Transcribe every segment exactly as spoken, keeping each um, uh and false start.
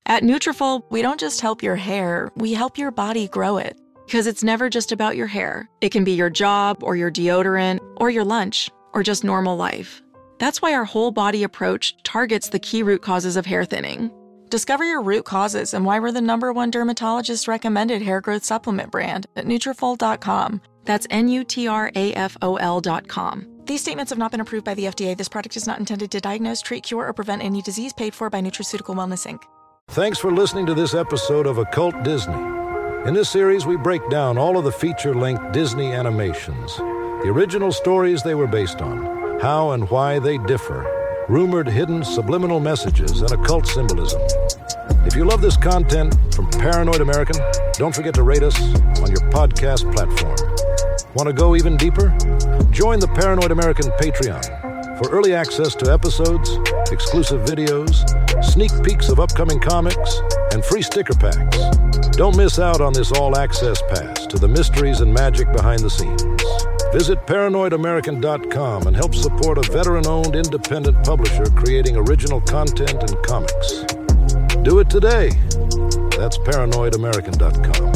At Nutrafol, we don't just help your hair, we help your body grow it. Because it's never just about your hair. It can be your job, or your deodorant, or your lunch, or just normal life. That's why our whole body approach targets the key root causes of hair thinning. Discover your root causes and why we're the number one dermatologist recommended hair growth supplement brand at Nutrafol dot com. That's N U T R A F O L dot com. These statements have not been approved by the F D A. This product is not intended to diagnose, treat, cure, or prevent any disease. Paid for by Nutraceutical Wellness, Incorporated. Thanks for listening to this episode of Occult Disney. In this series, we break down all of the feature-length Disney animations, the original stories they were based on, how and why they differ, rumored hidden subliminal messages, and occult symbolism. If you love this content from Paranoid American, don't forget to rate us on your podcast platform. Want to go even deeper? Join the Paranoid American Patreon for early access to episodes, exclusive videos, sneak peeks of upcoming comics, and free sticker packs. Don't miss out on this all-access pass to the mysteries and magic behind the scenes. Visit paranoid american dot com and help support a veteran-owned independent publisher creating original content and comics. Do it today. That's paranoid american dot com.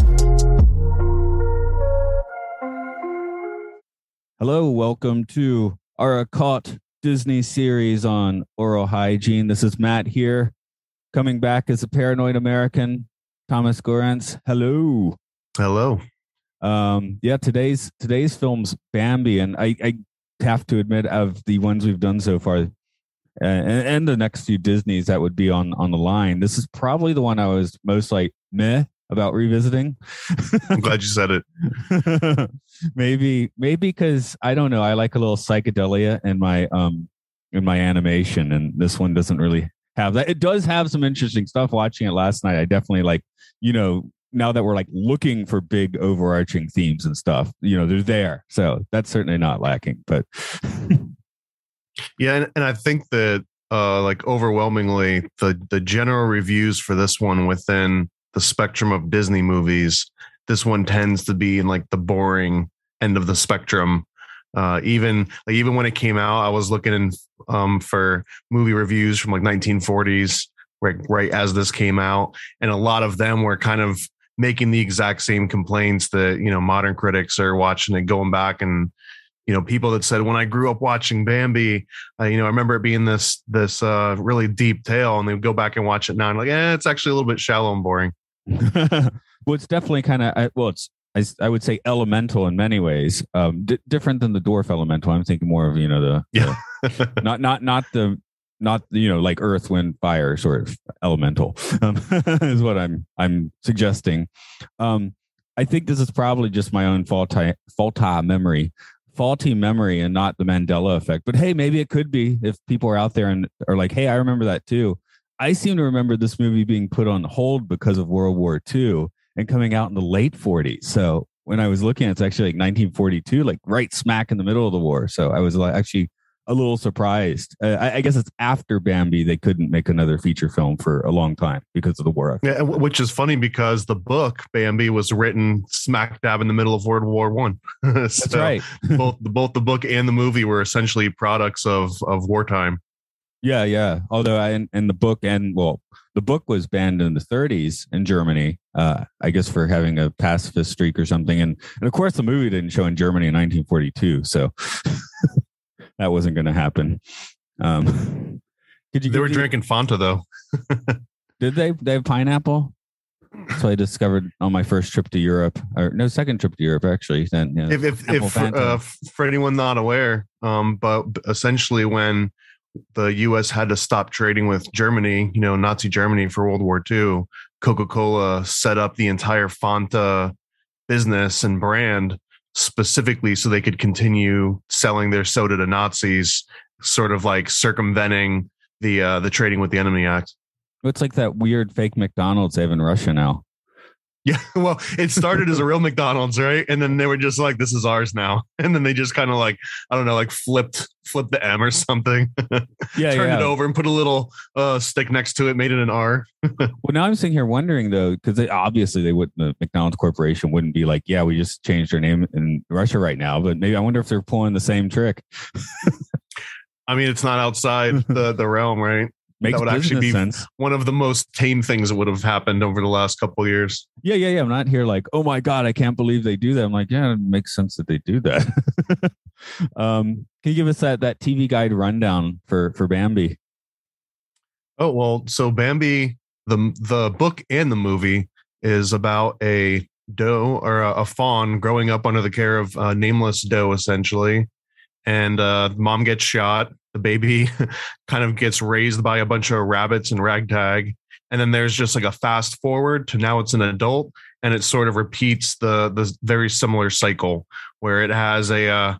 Hello, welcome to our Occult Disney series on oral hygiene. This is Matt here, coming back as a Paranoid American. Thomas Gorentz, hello. Hello. Um, yeah, today's today's film's Bambi, and I, I have to admit, of the ones we've done so far, uh, and, and the next few Disneys that would be on on the line, this is probably the one I was most like meh about revisiting. I'm glad you said it. maybe maybe because I don't know, I like a little psychedelia in my um in my animation, and this one doesn't really have that. It does have some interesting stuff. Watching it last night, I definitely like, you know, now that we're like looking for big overarching themes and stuff, you know, they're there. So that's certainly not lacking. But yeah, and, and I think that uh like overwhelmingly the the general reviews for this one within the spectrum of Disney movies, this one tends to be in like the boring end of the spectrum. Uh, even like even when it came out, I was looking in, um, for movie reviews from like nineteen forties, right, right as this came out, and a lot of them were kind of making the exact same complaints that, you know, modern critics are watching it, going back, and you know, people that said, when I grew up watching Bambi, uh, you know, I remember it being this this uh, really deep tale, and they would go back and watch it now, and like, eh, it's actually a little bit shallow and boring. Well, it's definitely kind of well, it's. I, I would say elemental in many ways, um, d- different than the dwarf elemental. I'm thinking more of, you know, the, yeah. the not not not the not you know, like earth, wind, fire sort of elemental um, is what I'm I'm suggesting. Um, I think this is probably just my own faulty faulty memory, faulty memory, and not the Mandela effect. But hey, maybe it could be if people are out there and are like, hey, I remember that too. I seem to remember this movie being put on hold because of World War Two. And coming out in the late forties. So when I was looking, it's actually like nineteen forty-two, like right smack in the middle of the war. So I was like actually a little surprised. Uh, I, I guess it's after Bambi they couldn't make another feature film for a long time because of the war. Yeah, which is funny because the book Bambi was written smack dab in the middle of World War One. So that's right. both both the book and the movie were essentially products of of wartime. Yeah, yeah. Although I, in, in the book, and well, the book was banned in the thirties in Germany, uh, I guess for having a pacifist streak or something. And, and of course, the movie didn't show in Germany in nineteen forty-two. So that wasn't going to happen. Um, could you, they were you, drinking Fanta, though. Did they? They have pineapple? So I discovered on my first trip to Europe, or no, second trip to Europe, actually. Then, you know, if if, if uh, for anyone not aware, um, but essentially when the U S had to stop trading with Germany, you know, Nazi Germany for World War Two, Coca-Cola set up the entire Fanta business and brand specifically so they could continue selling their soda to Nazis, sort of like circumventing the uh, the Trading with the Enemy Act. It's like that weird fake McDonald's they have in Russia now. Yeah, well, it started as a real McDonald's, right? And then they were just like, this is ours now. And then they just kind of like, I don't know, like flipped, flipped the M or something. Yeah, Turned yeah. it over and put a little uh, stick next to it, made it an R. Well, now I'm sitting here wondering, though, because they, obviously they wouldn't, the McDonald's Corporation wouldn't be like, yeah, we just changed our name in Russia right now. But maybe I wonder if they're pulling the same trick. I mean, it's not outside the, the realm, right? Makes that would actually be sense. One of the most tame things that would have happened over the last couple of years. Yeah, yeah, yeah. I'm not here like, oh my God, I can't believe they do that. I'm like, yeah, it makes sense that they do that. um, can you give us that that T V guide rundown for for Bambi? Oh, well, so Bambi, the the book and the movie is about a doe or a, a fawn growing up under the care of a nameless doe, essentially. And uh, mom gets shot. The baby kind of gets raised by a bunch of rabbits and ragtag. And then there's just like a fast forward to now it's an adult, and it sort of repeats the the very similar cycle where it has a uh,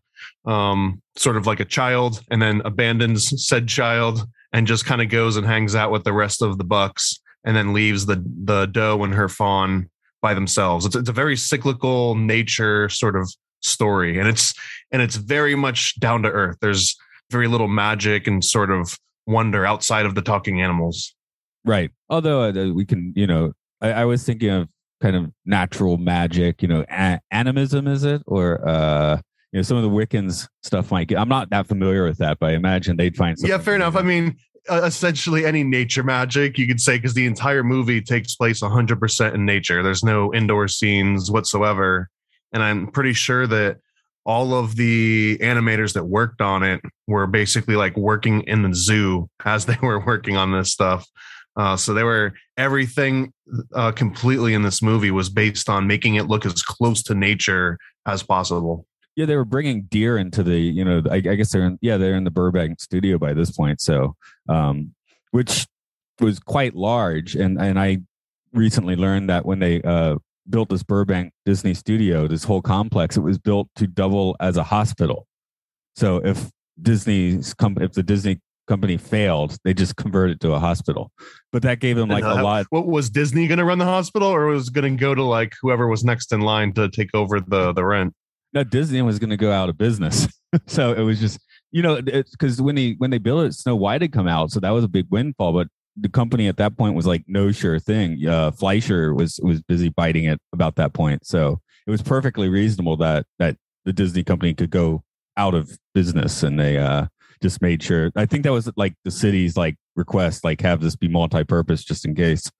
um, sort of like a child and then abandons said child and just kind of goes and hangs out with the rest of the bucks and then leaves the the doe and her fawn by themselves. It's it's a very cyclical nature sort of story, and it's and it's very much down to earth. There's very little magic and sort of wonder outside of the talking animals. Right. Although uh, we can, you know, I, I was thinking of kind of natural magic, you know, a- animism, is it? Or, uh, you know, some of the Wiccans stuff might get, I'm not that familiar with that, but I imagine they'd find something. Yeah, fair enough. I mean, uh, essentially any nature magic, you could say, because the entire movie takes place one hundred percent in nature. There's no indoor scenes whatsoever. And I'm pretty sure that all of the animators that worked on it were basically like working in the zoo as they were working on this stuff. Uh, so they were everything uh, completely in this movie was based on making it look as close to nature as possible. Yeah, they were bringing deer into the, you know, I, I guess they're in, yeah, they're in the Burbank studio by this point. So, um, which was quite large. And, and I recently learned that when they, uh, built this Burbank Disney studio, this whole complex, it was built to double as a hospital. So if Disney's company, if the Disney company failed, they just converted it to a hospital. But that gave them like uh, a lot. What was Disney going to run the hospital, or was going to go to like whoever was next in line to take over the the rent? No, Disney was going to go out of business. So it was just, you know, because when he when they built it, Snow White had come out, so that was a big windfall. But the company at that point was like no sure thing. Uh, Fleischer was was busy biting it about that point, so it was perfectly reasonable that that the Disney company could go out of business, and they uh, just made sure. I think that was like the city's like request, like have this be multi-purpose just in case.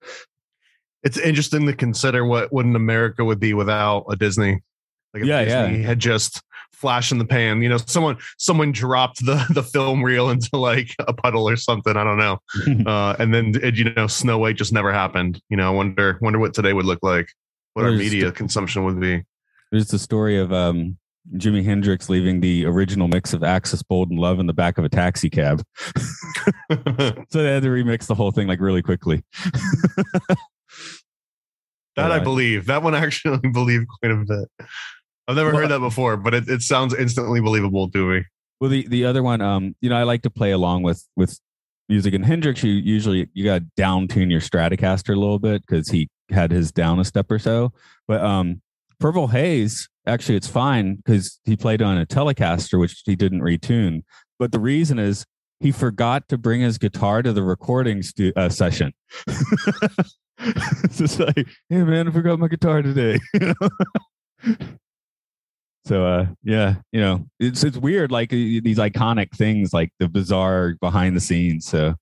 It's interesting to consider what what an America would be without a Disney. Like if yeah, Disney yeah. had just flash in the pan, you know, someone someone dropped the the film reel into like a puddle or something. I don't know, uh, and then it, you know, Snow White just never happened. You know, wonder wonder what today would look like, what There's our media the, consumption would be. There's the story of um, Jimi Hendrix leaving the original mix of Axis Bold and Love in the back of a taxi cab. So they had to remix the whole thing like really quickly. That uh, I believe. That one I actually believe quite a bit. I've never well, heard that before, but it, it sounds instantly believable to me. Well, the, the other one, um, you know, I like to play along with with music. And Hendrix, you usually you got to down tune your Stratocaster a little bit because he had his down a step or so. But um, Purple Haze, actually, it's fine because he played on a Telecaster, which he didn't retune. But the reason is he forgot to bring his guitar to the recording stu- uh, session. It's just like, hey man, I forgot my guitar today. You know? So uh, yeah, you know, it's it's weird, like these iconic things, like the bizarre behind the scenes. So,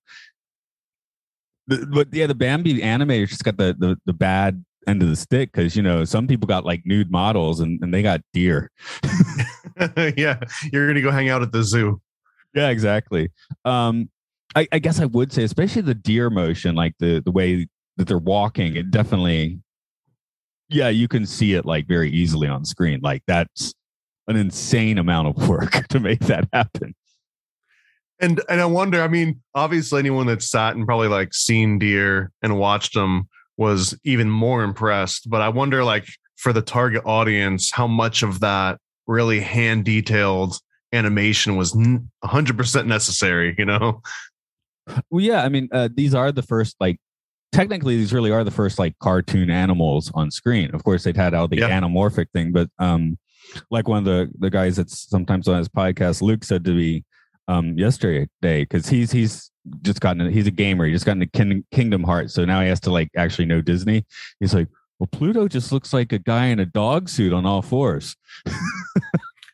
but yeah, the Bambi animators just got the the, the bad end of the stick because you know some people got like nude models and, and they got deer. Yeah, you're gonna go hang out at the zoo. Yeah, exactly. Um, I, I guess I would say, especially the deer motion, like the the way that they're walking, it definitely. Yeah, you can see it like very easily on screen. Like that's an insane amount of work to make that happen. And and I wonder, I mean, obviously anyone that's sat and probably like seen deer and watched them was even more impressed. But I wonder, like, for the target audience, how much of that really hand detailed animation was one hundred percent necessary, you know? Well, yeah, I mean, uh, these are the first like technically these really are the first like cartoon animals on screen. Of course, they'd had all the yeah. anamorphic thing, but um, like one of the, the guys that's sometimes on his podcast, Luke, said to me um, yesterday, because he's he's just gotten he's a gamer, he just got into King, Kingdom Hearts, so now he has to like actually know Disney. He's like, well, Pluto just looks like a guy in a dog suit on all fours.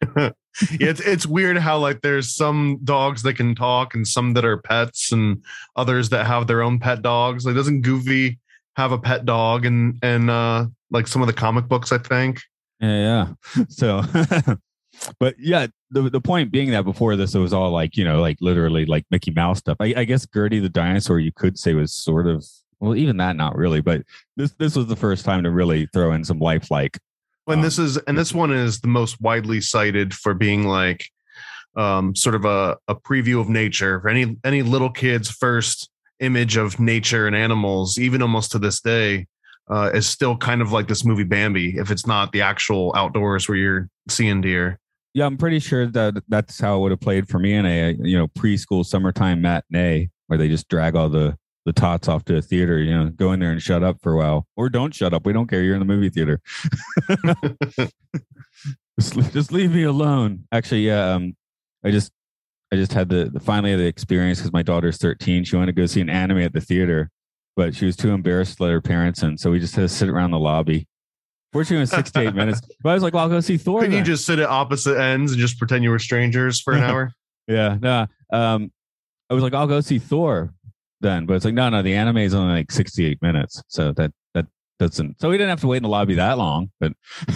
Yeah, it's it's weird how like there's some dogs that can talk and some that are pets and others that have their own pet dogs. Like, doesn't Goofy have a pet dog and and uh like some of the comic books, I think? Yeah, yeah. So but yeah, the the point being that before this it was all like, you know, like literally like Mickey Mouse stuff. I, I guess Gertie the dinosaur you could say was sort of, well, even that not really, but this this was the first time to really throw in some lifelike. And this is and this one is the most widely cited for being like um, sort of a, a preview of nature. For any any little kid's first image of nature and animals, even almost to this day, uh, is still kind of like this movie Bambi. If it's not the actual outdoors where you're seeing deer. Yeah, I'm pretty sure that that's how it would have played for me in a, you know, preschool summertime matinee where they just drag all the the tots off to a theater, you know, go in there and shut up for a while, or don't shut up. We don't care. You're in the movie theater. just, just leave me alone. Actually, yeah. Um, I just, I just had the, the finally had the experience because my daughter's thirteen. She wanted to go see an anime at the theater, but she was too embarrassed to let her parents in. So we just had to sit around the lobby. Fortunately, it was six to eight minutes. But I was like, well, I'll go see Thor. Can then. you just sit at opposite ends and just pretend you were strangers for an hour? Yeah. No. Um, I was like, I'll go see Thor then, but it's like, no, no, the anime is only like sixty-eight minutes. So that, that doesn't, so we didn't have to wait in the lobby that long, but,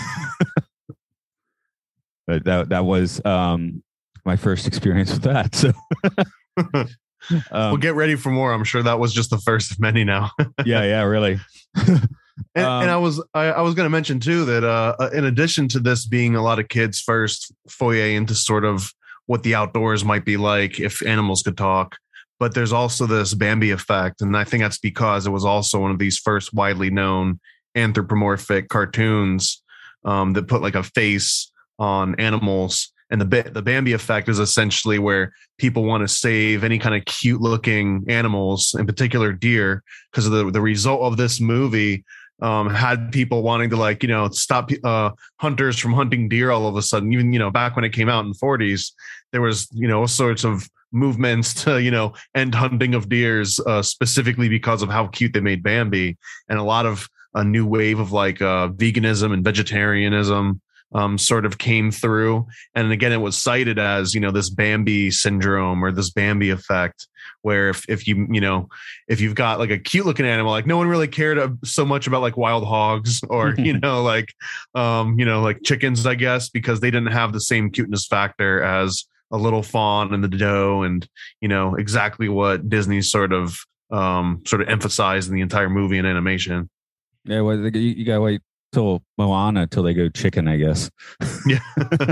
but that, that was, um, my first experience with that. So, um, well, get ready for more. I'm sure that was just the first of many now. yeah. Yeah, really. and, um, and I was, I, I was going to mention too, that, uh, in addition to this being a lot of kids' first foyer into sort of what the outdoors might be like if animals could talk, but there's also this Bambi effect. And I think that's because it was also one of these first widely known anthropomorphic cartoons um, that put like a face on animals. And the the Bambi effect is essentially where people want to save any kind of cute looking animals, in particular deer, because of the, the result of this movie um, had people wanting to, like, you know, stop uh, hunters from hunting deer all of a sudden. Even, you know, back when it came out in the forties, there was, you know, all sorts of movements to, you know, end hunting of deers uh, specifically because of how cute they made Bambi. And a lot of a new wave of like uh, veganism and vegetarianism um, sort of came through. And again, it was cited as, you know, this Bambi syndrome or this Bambi effect, where if, if you, you know, if you've got like a cute looking animal, like no one really cared so much about like wild hogs or, you know, like, um, you know, like chickens, I guess, because they didn't have the same cuteness factor as a little fawn and the doe, and, you know, exactly what Disney sort of um, sort of emphasized in the entire movie and animation. Yeah, well, you, you gotta wait till Moana till they go chicken, I guess. Yeah.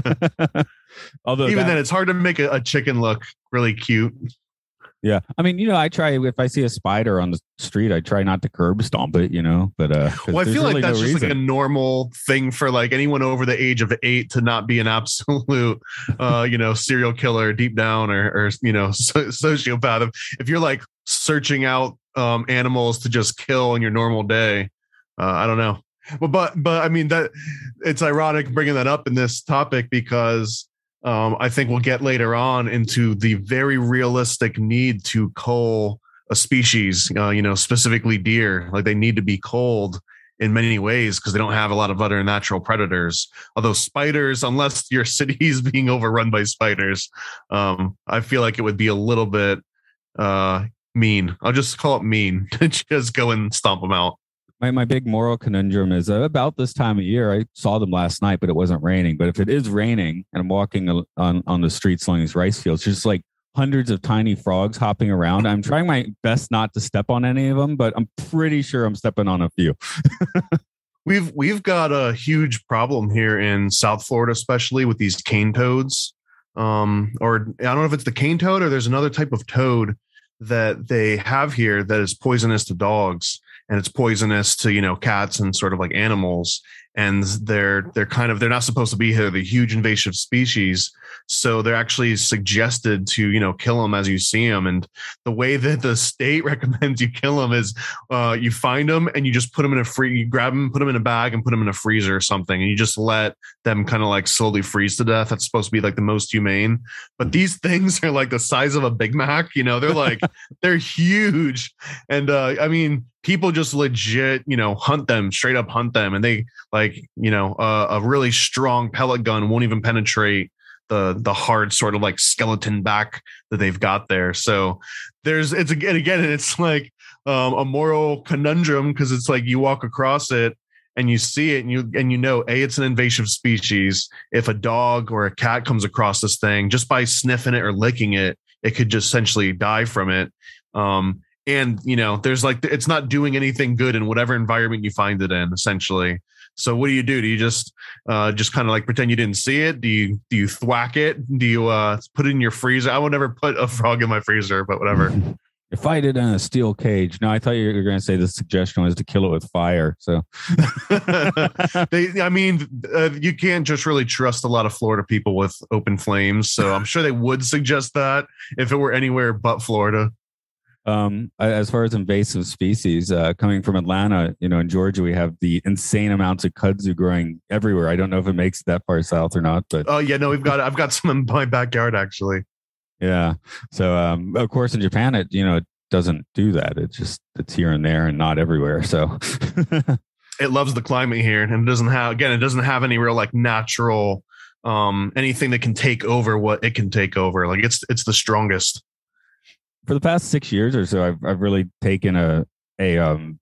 Although even that, then, it's hard to make a, a chicken look really cute. Yeah, I mean, you know, I try if I see a spider on the street, I try not to curb stomp it, you know. But uh, well, I feel really like that's no just reason. like a normal thing for like anyone over the age of eight to not be an absolute, uh, you know, serial killer deep down, or, or you know, so, sociopath. If you're like searching out um, animals to just kill in your normal day, uh, I don't know. Well, but but I mean that it's ironic bringing that up in this topic because. Um, I think we'll get later on into the very realistic need to cull a species, uh, you know, specifically deer. Like they need to be culled in many ways because they don't have a lot of other natural predators. Although spiders, unless your city is being overrun by spiders, um, I feel like it would be a little bit uh, mean. I'll just call it mean to just go and stomp them out. My my big moral conundrum is uh, about this time of year. I saw them last night, but it wasn't raining. But if it is raining and I'm walking on, on the streets along these rice fields, just like hundreds of tiny frogs hopping around. I'm trying my best not to step on any of them, but I'm pretty sure I'm stepping on a few. we've we've got a huge problem here in South Florida, especially with these cane toads. Um, or I don't know if it's the cane toad or there's another type of toad that they have here that is poisonous to dogs. And it's poisonous to, you know, cats and sort of like animals. And they're they're kind of they're not supposed to be here. They're huge invasive species. So they're actually suggested to, you know, kill them as you see them. And the way that the state recommends you kill them is uh, you find them and you just put them in a free, you grab them, put them in a bag and put them in a freezer or something. And you just let them kind of like slowly freeze to death. That's supposed to be like the most humane. But these things are like the size of a Big Mac. You know, they're like, they're huge. And uh, I mean, people just legit, you know, hunt them, straight up hunt them. And they like, you know, uh, a really strong pellet gun won't even penetrate the the hard sort of like skeleton back that they've got there. So there's it's again again it's like um, a moral conundrum, because it's like you walk across it and you see it and you and you know, A, it's an invasive species. If a dog or a cat comes across this thing, just by sniffing it or licking it, it could just essentially die from it. Um, and you know, there's like it's not doing anything good in whatever environment you find it in, essentially. So what do you do? Do you just uh, just kind of like pretend you didn't see it? Do you do you thwack it? Do you uh, put it in your freezer? I would never put a frog in my freezer, but whatever. You fight it in a steel cage. No, I thought you were going to say the suggestion was to kill it with fire. So, they, I mean, uh, you can't just really trust a lot of Florida people with open flames. So I'm sure they would suggest that if it were anywhere but Florida. Um, as far as invasive species, uh, coming from Atlanta, you know, in Georgia, we have the insane amounts of kudzu growing everywhere. I don't know if it makes it that far south or not, but oh yeah, no, we've got I've got some in my backyard actually. Yeah. So, um, of course, in Japan, it you know it doesn't do that. It just it's here and there and not everywhere. So it loves the climate here, and it doesn't have again, it doesn't have any real like natural um anything that can take over what it can take over. Like it's it's the strongest. For the past six years or so, I've I've really taken a a um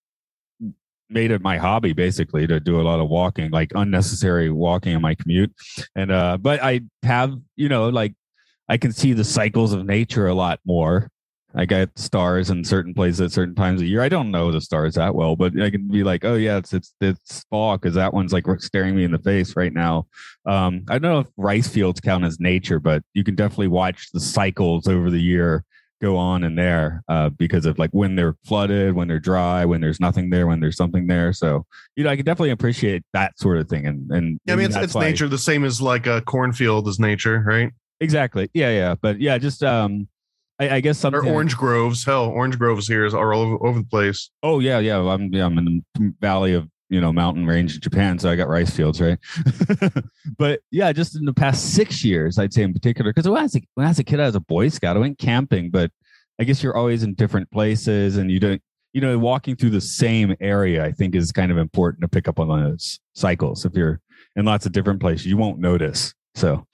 made it my hobby basically to do a lot of walking, like unnecessary walking in my commute. And uh, but I have you know like I can see the cycles of nature a lot more. I got stars in certain places at certain times of year. I don't know the stars that well, but I can be like, oh yeah, it's it's it's fall because that one's like staring me in the face right now. Um, I don't know if rice fields count as nature, but you can definitely watch the cycles over the year go on in there uh, because of like when they're flooded, when they're dry, when there's nothing there, when there's something there. So, you know, I can definitely appreciate that sort of thing. And, and yeah, I mean, it's, it's why, nature, the same as like a cornfield is nature, right? Exactly. Yeah. Yeah. But yeah, just, um, I, I guess something. Or orange groves. Hell, orange groves here is are all over, over the place. Oh yeah. Yeah. I'm, yeah, I'm in the valley of, you know, mountain range in Japan. So I got rice fields, right? But yeah, just in the past six years, I'd say in particular, because when I was a, when I was a kid, I was a Boy Scout. I went camping, but I guess you're always in different places and you don't, you know, walking through the same area, I think is kind of important to pick up on those cycles. If you're in lots of different places, you won't notice. So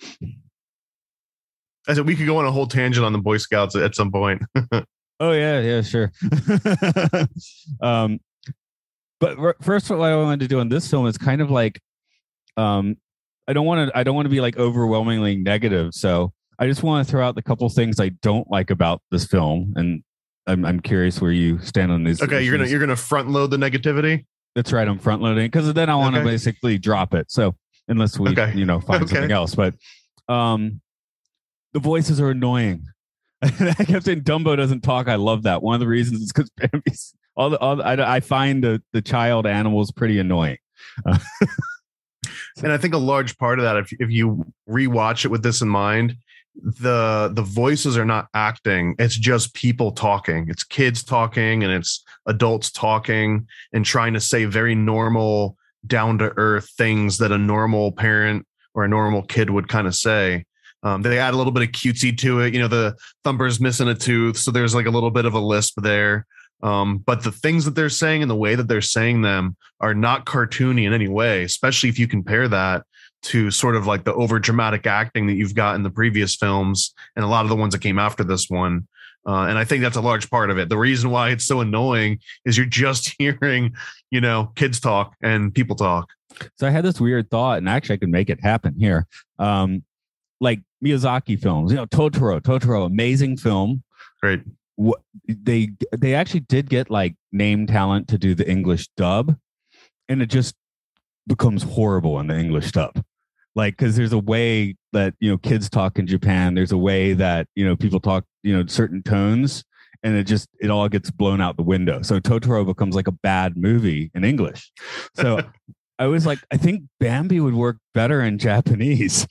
I said we could go on a whole tangent on the Boy Scouts at some point. Oh yeah. Yeah, sure. um, But first, what I wanted to do on this film is kind of like, um, I don't want to, I don't want to be like overwhelmingly negative. So I just want to throw out the couple things I don't like about this film, and I'm, I'm curious where you stand on these. Okay, issues. you're gonna you're gonna front load the negativity. That's right, I'm front loading because then I want to okay. basically drop it. So unless we, okay. you know, find okay. something else, but um, the voices are annoying. I kept saying Dumbo doesn't talk. I love that. One of the reasons is because Bambi's. All the, all the, I, I find the, the child animals pretty annoying. Uh, and I think a large part of that, if if you rewatch it with this in mind, the the voices are not acting. It's just people talking. It's kids talking and it's adults talking and trying to say very normal, down to earth things that a normal parent or a normal kid would kind of say. Um, they add a little bit of cutesy to it. You know, the Thumper's missing a tooth, so there's like a little bit of a lisp there. Um, but the things that they're saying and the way that they're saying them are not cartoony in any way, especially if you compare that to sort of like the over dramatic acting that you've got in the previous films and a lot of the ones that came after this one. Uh, and I think that's a large part of it. The reason why it's so annoying is you're just hearing, you know, kids talk and people talk. So I had this weird thought, and actually I could make it happen here. Um, like Miyazaki films, you know, Totoro, Totoro, amazing film. Great. What they they actually did get like name talent to do the English dub, and it just becomes horrible in the English dub. Like, because there's a way that, you know, kids talk in Japan. There's a way that, you know, people talk, you know, certain tones, and it just it all gets blown out the window. So Totoro becomes like a bad movie in English. So I was like, I think Bambi would work better in Japanese.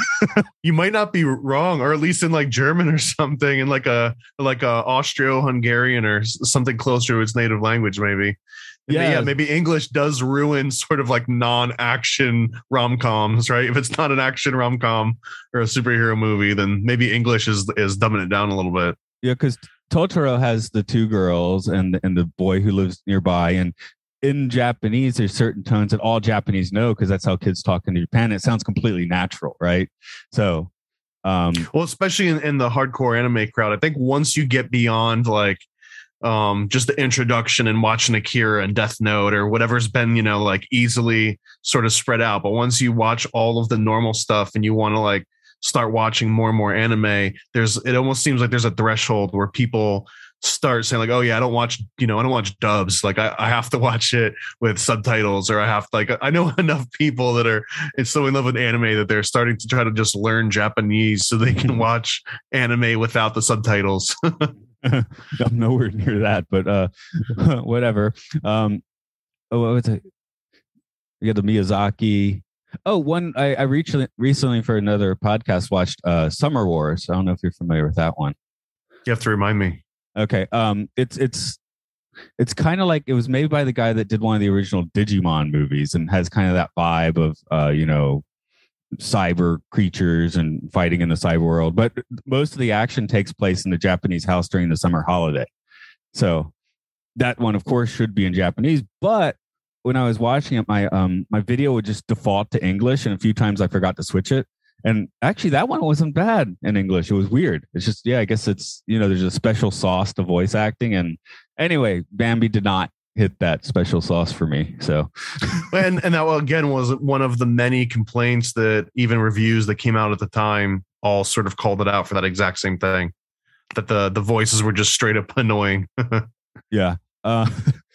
You might not be wrong, or at least in like German or something, in like a like a Austro-Hungarian or something closer to its native language, maybe. Yeah. yeah, maybe English does ruin sort of like non-action rom-coms, right? If it's not an action rom-com or a superhero movie, then maybe English is is dumbing it down a little bit. Yeah, because Totoro has the two girls and and the boy who lives nearby, and in Japanese, there's certain tones that all Japanese know because that's how kids talk in Japan. It sounds completely natural, right? So, um, well, especially in, in the hardcore anime crowd, I think once you get beyond like um, just the introduction and watching Akira and Death Note or whatever's been, you know, like easily sort of spread out. But once you watch all of the normal stuff and you want to like start watching more and more anime, there's it almost seems like there's a threshold where people start saying like, oh yeah, I don't watch, you know, I don't watch dubs. Like I, I have to watch it with subtitles, or I have to like, I know enough people that are it's so in love with anime that they're starting to try to just learn Japanese so they can watch anime without the subtitles. I'm nowhere near that, but uh, whatever. Um, oh, what was it? We got the Miyazaki. Oh, one I, I recently recently for another podcast watched uh, Summer Wars. I don't know if you're familiar with that one. You have to remind me. Okay. Um, it's it's it's kind of like it was made by the guy that did one of the original Digimon movies and has kind of that vibe of uh, you know, cyber creatures and fighting in the cyber world. But most of the action takes place in the Japanese house during the summer holiday. So that one, of course, should be in Japanese. But when I was watching it, my um my video would just default to English, and a few times I forgot to switch it. And actually, that one wasn't bad in English. It was weird. It's just, yeah, I guess it's, you know, there's a special sauce to voice acting. And anyway, Bambi did not hit that special sauce for me. So, and and that again was one of the many complaints that even reviews that came out at the time all sort of called it out for that exact same thing, that the the voices were just straight up annoying. Yeah. Uh,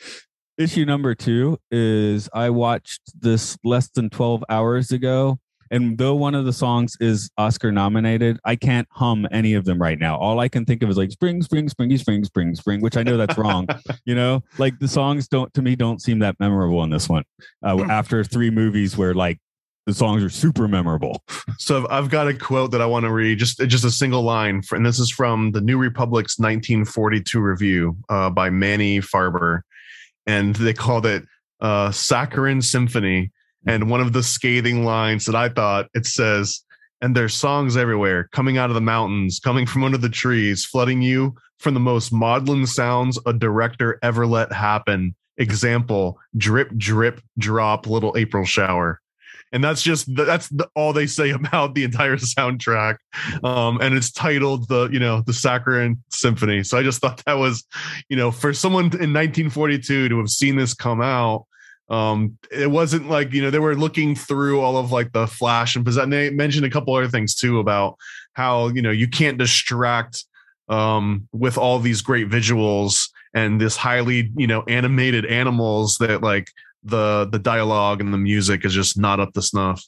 issue number two is I watched this less than twelve hours ago. And though one of the songs is Oscar nominated, I can't hum any of them right now. All I can think of is like spring, spring, springy, spring, spring, spring, which I know that's wrong. You know, like the songs don't, to me, don't seem that memorable in this one. Uh, after three movies where like the songs are super memorable. So I've got a quote that I want to read, just just a single line, for, and this is from the New Republic's nineteen forty-two review uh, by Manny Farber, and they called it uh, Saccharine Symphony. And one of the scathing lines that I thought, it says, and there's songs everywhere, coming out of the mountains, coming from under the trees, flooding you from the most maudlin sounds a director ever let happen. Example, drip, drip, drop, little April shower. And that's just, that's the, all they say about the entire soundtrack. Um, and it's titled the, you know, the Saccharine Symphony. So I just thought that was, you know, for someone in nineteen forty-two to have seen this come out, Um, it wasn't like, you know, they were looking through all of like the flash and and they mentioned a couple other things too about how, you know, you can't distract um, with all these great visuals and this highly, you know, animated animals that like the the dialogue and the music is just not up to snuff.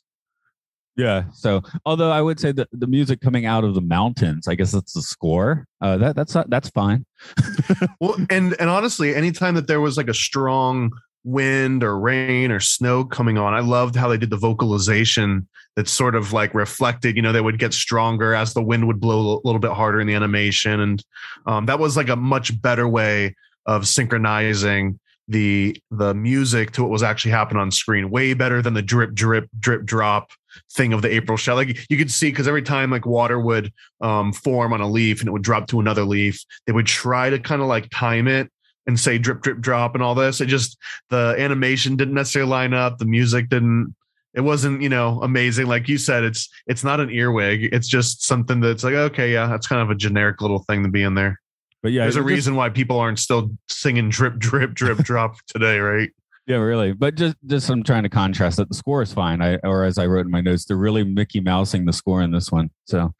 Yeah. So, although I would say that the music coming out of the mountains, I guess that's the score. Uh, that that's that's fine. Well, and and honestly, anytime that there was like a strong wind or rain or snow coming on, I loved how they did the vocalization that sort of like reflected, you know, they would get stronger as the wind would blow a little bit harder in the animation. And um, that was like a much better way of synchronizing the the music to what was actually happening on screen, way better than the drip, drip, drip, drop thing of the April shower. Like you could see, because every time like water would um, form on a leaf and it would drop to another leaf, they would try to kind of like time it and say drip, drip, drop and all this. It just, the animation didn't necessarily line up. The music didn't, it wasn't, you know, amazing. Like you said, it's, it's not an earwig. It's just something that's like, okay, yeah, that's kind of a generic little thing to be in there. But yeah, there's a reason just, why people aren't still singing drip, drip, drip, drop today. Right. Yeah, really. But just, just I'm trying to contrast that the score is fine. I, or as I wrote in my notes, they're really Mickey Mousing the score in this one. So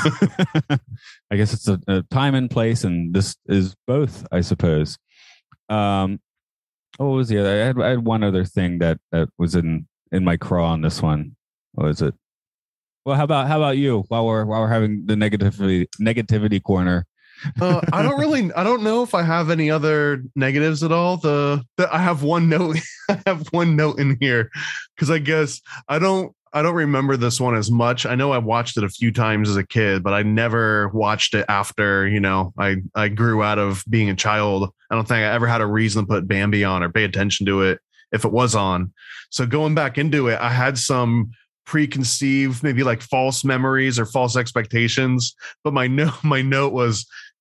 I guess it's a, a time and place, and this is both, I suppose. Um, what was the other? I had, I had one other thing that, that was in, in my craw on this one. What was it? Well, how about how about you? While we're while we're having the negativity negativity corner. uh, I don't really, I don't know if I have any other negatives at all. The, the I have one note, I have one note in here because I guess I don't. I don't remember this one as much. I know I watched it a few times as a kid, but I never watched it after, you know, I, I grew out of being a child. I don't think I ever had a reason to put Bambi on or pay attention to it if it was on. So going back into it, I had some preconceived, maybe like false memories or false expectations. But my note, my note was,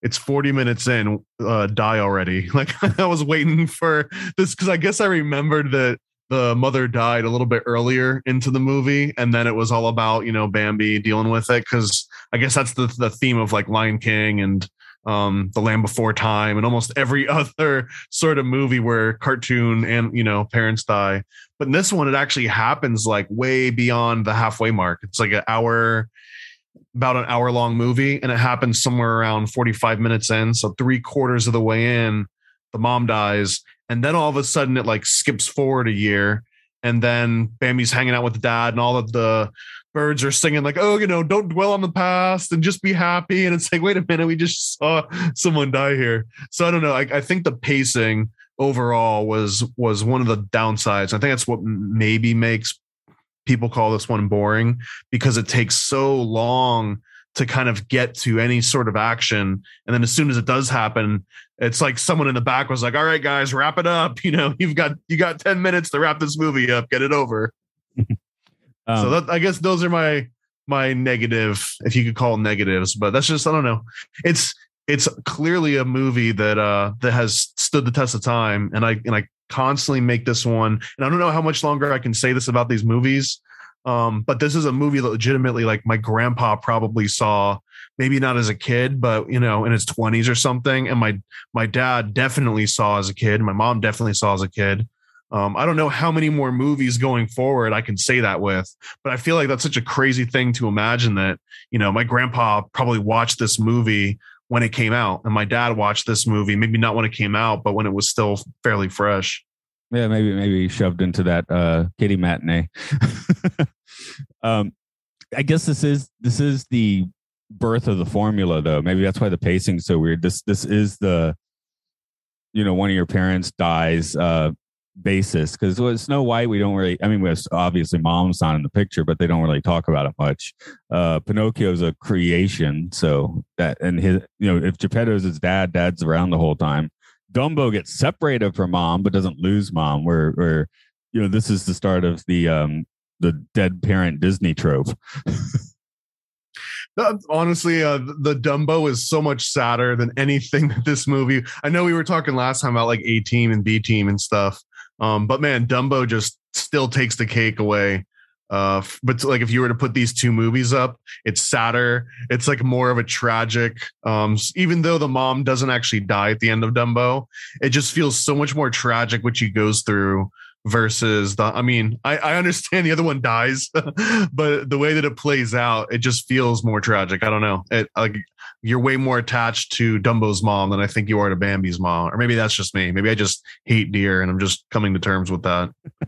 it's forty minutes in, uh, die already. Like I was waiting for this because I guess I remembered that the mother died a little bit earlier into the movie, and then it was all about, you know, Bambi dealing with it, because I guess that's the the theme of like Lion King and um The Land Before Time and almost every other sort of movie where cartoon and, you know, parents die. But in this one, it actually happens like way beyond the halfway mark. It's like an hour, about an hour long movie, and it happens somewhere around forty-five minutes in. So three quarters of the way in, the mom dies. And then all of a sudden it like skips forward a year. And then Bambi's hanging out with the dad, and all of the birds are singing like, oh, you know, don't dwell on the past and just be happy. And it's like, wait a minute, we just saw someone die here. So I don't know. I, I think the pacing overall was was one of the downsides. I think that's what maybe makes people call this one boring, because it takes so long to kind of get to any sort of action. And then as soon as it does happen, it's like someone in the back was like, all right, guys, wrap it up. You know, you've got, you got ten minutes to wrap this movie up, get it over. um, so that, I guess those are my, my negative, if you could call them negatives, but that's just, I don't know. It's, it's clearly a movie that, uh, that has stood the test of time. And I, and I constantly make this one, and I don't know how much longer I can say this about these movies. Um, but this is a movie that legitimately, like, my grandpa probably saw, maybe not as a kid, but, you know, in his twenties or something. And my, my dad definitely saw as a kid. My mom definitely saw as a kid. Um, I don't know how many more movies going forward I can say that with, but I feel like that's such a crazy thing to imagine that, you know, my grandpa probably watched this movie when it came out, and my dad watched this movie, maybe not when it came out, but when it was still fairly fresh. Yeah, maybe maybe shoved into that uh, kiddie matinee. um, I guess this is this is the birth of the formula, though. Maybe that's why the pacing's so weird. This this is the, you know, one of your parents dies uh, basis, because with Snow White, we don't really. I mean, we obviously mom's not in the picture, but they don't really talk about it much. Uh, Pinocchio's a creation, so that, and his, you know, if Geppetto's his dad, dad's around the whole time. Dumbo gets separated from mom, but doesn't lose mom. Where, where, you know, this is the start of the um, the dead parent Disney trope. Honestly, uh, the Dumbo is so much sadder than anything that this movie. I know we were talking last time about like A Team and B Team and stuff, um, but man, Dumbo just still takes the cake away. Uh, but like, if you were to put these two movies up, it's sadder. It's like more of a tragic, um, even though the mom doesn't actually die at the end of Dumbo, it just feels so much more tragic what she goes through versus the, I mean, I, I understand the other one dies, but the way that it plays out, it just feels more tragic. I don't know. It, like, you're way more attached to Dumbo's mom than I think you are to Bambi's mom. Or maybe that's just me. Maybe I just hate deer and I'm just coming to terms with that.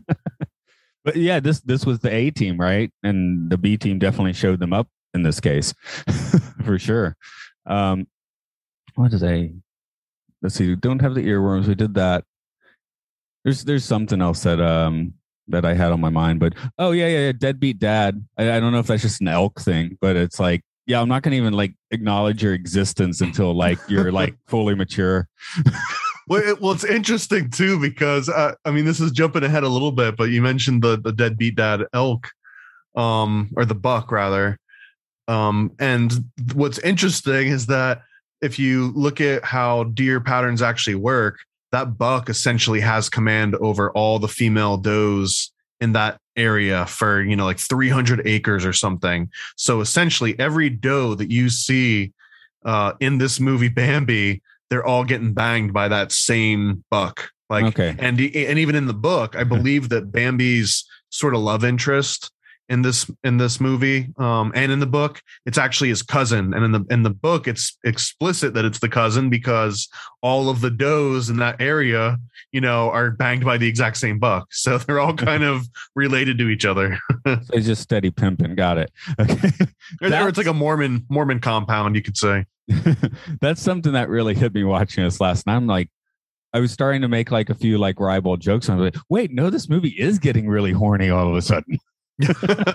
But yeah, this this was the A team, right? And the B team definitely showed them up in this case, for sure. Um, what is A? Let's see. Don't have the earworms. We did that. There's there's something else that um that I had on my mind, but oh yeah yeah yeah, Deadbeat Dad. I, I don't know if that's just an elk thing, but it's like, yeah, I'm not gonna even like acknowledge your existence until like you're like fully mature. Well, it, well, it's interesting too, because uh, I mean, this is jumping ahead a little bit, but you mentioned the the Deadbeat Dad elk, um, or the buck rather. Um, and what's interesting is that if you look at how deer patterns actually work, that buck essentially has command over all the female does in that area for, you know, like three hundred acres or something. So essentially, every doe that you see uh, in this movie Bambi, they're all getting banged by that same buck. Like, okay. and and even in the book, I believe that Bambi's sort of love interest in this in this movie, um, and in the book, it's actually his cousin. And in the in the book, it's explicit that it's the cousin because all of the does in that area, you know, are banged by the exact same buck. So they're all kind of related to each other. So he's just steady pimping. Got it. Okay. Or it's like a Mormon Mormon compound, you could say. That's something that really hit me watching this last night. I'm like, I was starting to make like a few like ribald jokes. And I was like, wait, no, this movie is getting really horny all of a sudden. You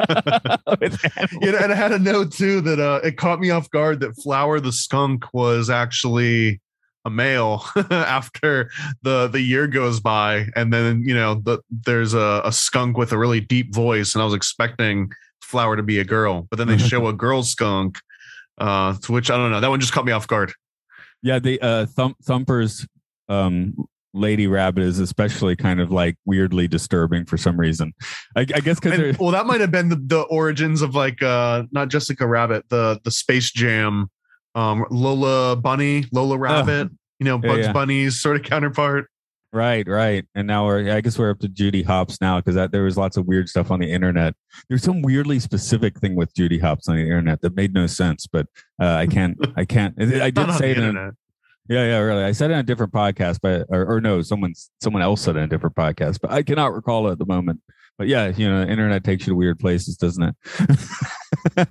know, and I had a note too that uh, it caught me off guard that Flower the skunk was actually a male after the the year goes by, and then, you know, the, there's a, a skunk with a really deep voice, and I was expecting Flower to be a girl, but then they show a girl skunk. Uh, to which I don't know. That one just caught me off guard. Yeah, the uh, Thump, Thumper's um, Lady Rabbit is especially kind of like weirdly disturbing for some reason. I, I guess because well, that might have been the, the origins of like uh, not Jessica Rabbit, the the Space Jam, um, Lola Bunny, Lola Rabbit. Oh. You know, Bugs yeah, yeah. Bunny's sort of counterpart. Right, right. And now we're, I guess we're up to Judy Hopps now because there was lots of weird stuff on the internet. There's some weirdly specific thing with Judy Hopps on the internet that made no sense, but uh, I can't, I can't, I did say it in, yeah, yeah, really. I said it on a different podcast, but, or, or no, someone, someone else said it in a different podcast, but I cannot recall it at the moment. But yeah, you know, the internet takes you to weird places, doesn't it?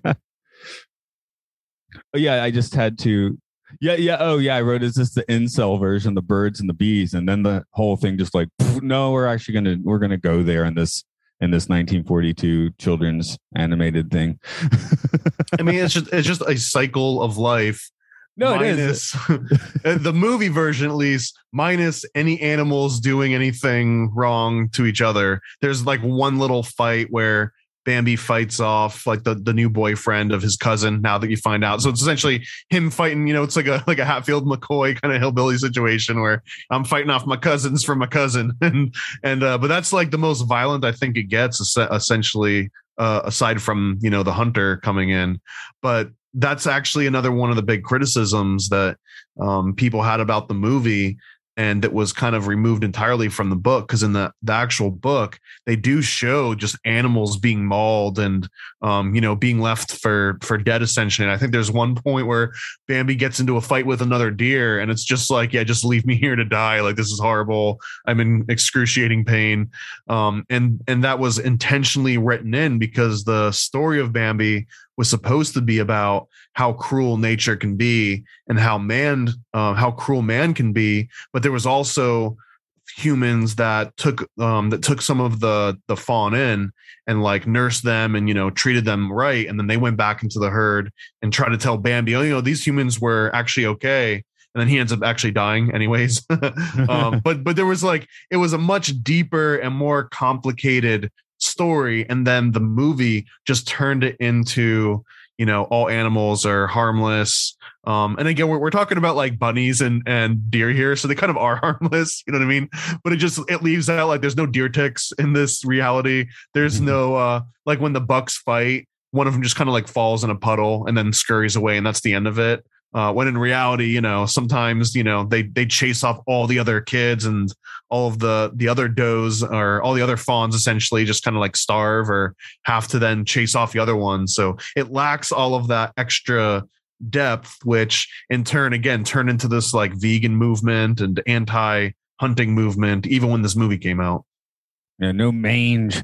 But yeah, I just had to, Yeah, yeah. Oh, yeah. I wrote, is this the incel version, the birds and the bees? And then the whole thing just like, no, we're actually going to, we're going to go there in this, in this nineteen forty-two children's animated thing. I mean, it's just, it's just a cycle of life. No, minus, it is. The movie version, at least, minus any animals doing anything wrong to each other. There's like one little fight where Bambi fights off like the, the new boyfriend of his cousin. Now that you find out, so it's essentially him fighting. You know, it's like a like a Hatfield McCoy kind of hillbilly situation where I'm fighting off my cousins for my cousin, and and uh, but that's like the most violent I think it gets. Essentially, uh, aside from you know the hunter coming in, but that's actually another one of the big criticisms that um, people had about the movie. And it was kind of removed entirely from the book because in the, the actual book, they do show just animals being mauled and, um, you know, being left for for dead, essentially. And I think there's one point where Bambi gets into a fight with another deer and it's just like, yeah, just leave me here to die. Like, this is horrible. I'm in excruciating pain. Um, and, and that was intentionally written in because the story of Bambi was supposed to be about how cruel nature can be and how man, uh, how cruel man can be. But there was also humans that took um, that took some of the the fawn in and like nursed them and, you know, treated them right. And then they went back into the herd and tried to tell Bambi, oh, you know, these humans were actually okay. And then he ends up actually dying anyways. um, but but there was like it was a much deeper and more complicated story. And then the movie just turned it into, you know, all animals are harmless. Um, and again, we're, we're talking about like bunnies and, and deer here. So they kind of are harmless, you know what I mean? But it just, it leaves out like, there's no deer ticks in this reality. There's mm-hmm. no, uh, like when the bucks fight, one of them just kind of like falls in a puddle and then scurries away. And that's the end of it. Uh, when in reality, you know, sometimes, you know, they, they chase off all the other kids and all of the, the other does or all the other fawns essentially just kind of like starve or have to then chase off the other ones. So it lacks all of that extra depth, which in turn, again, turned into this like vegan movement and anti-hunting movement, even when this movie came out. Yeah, no mange.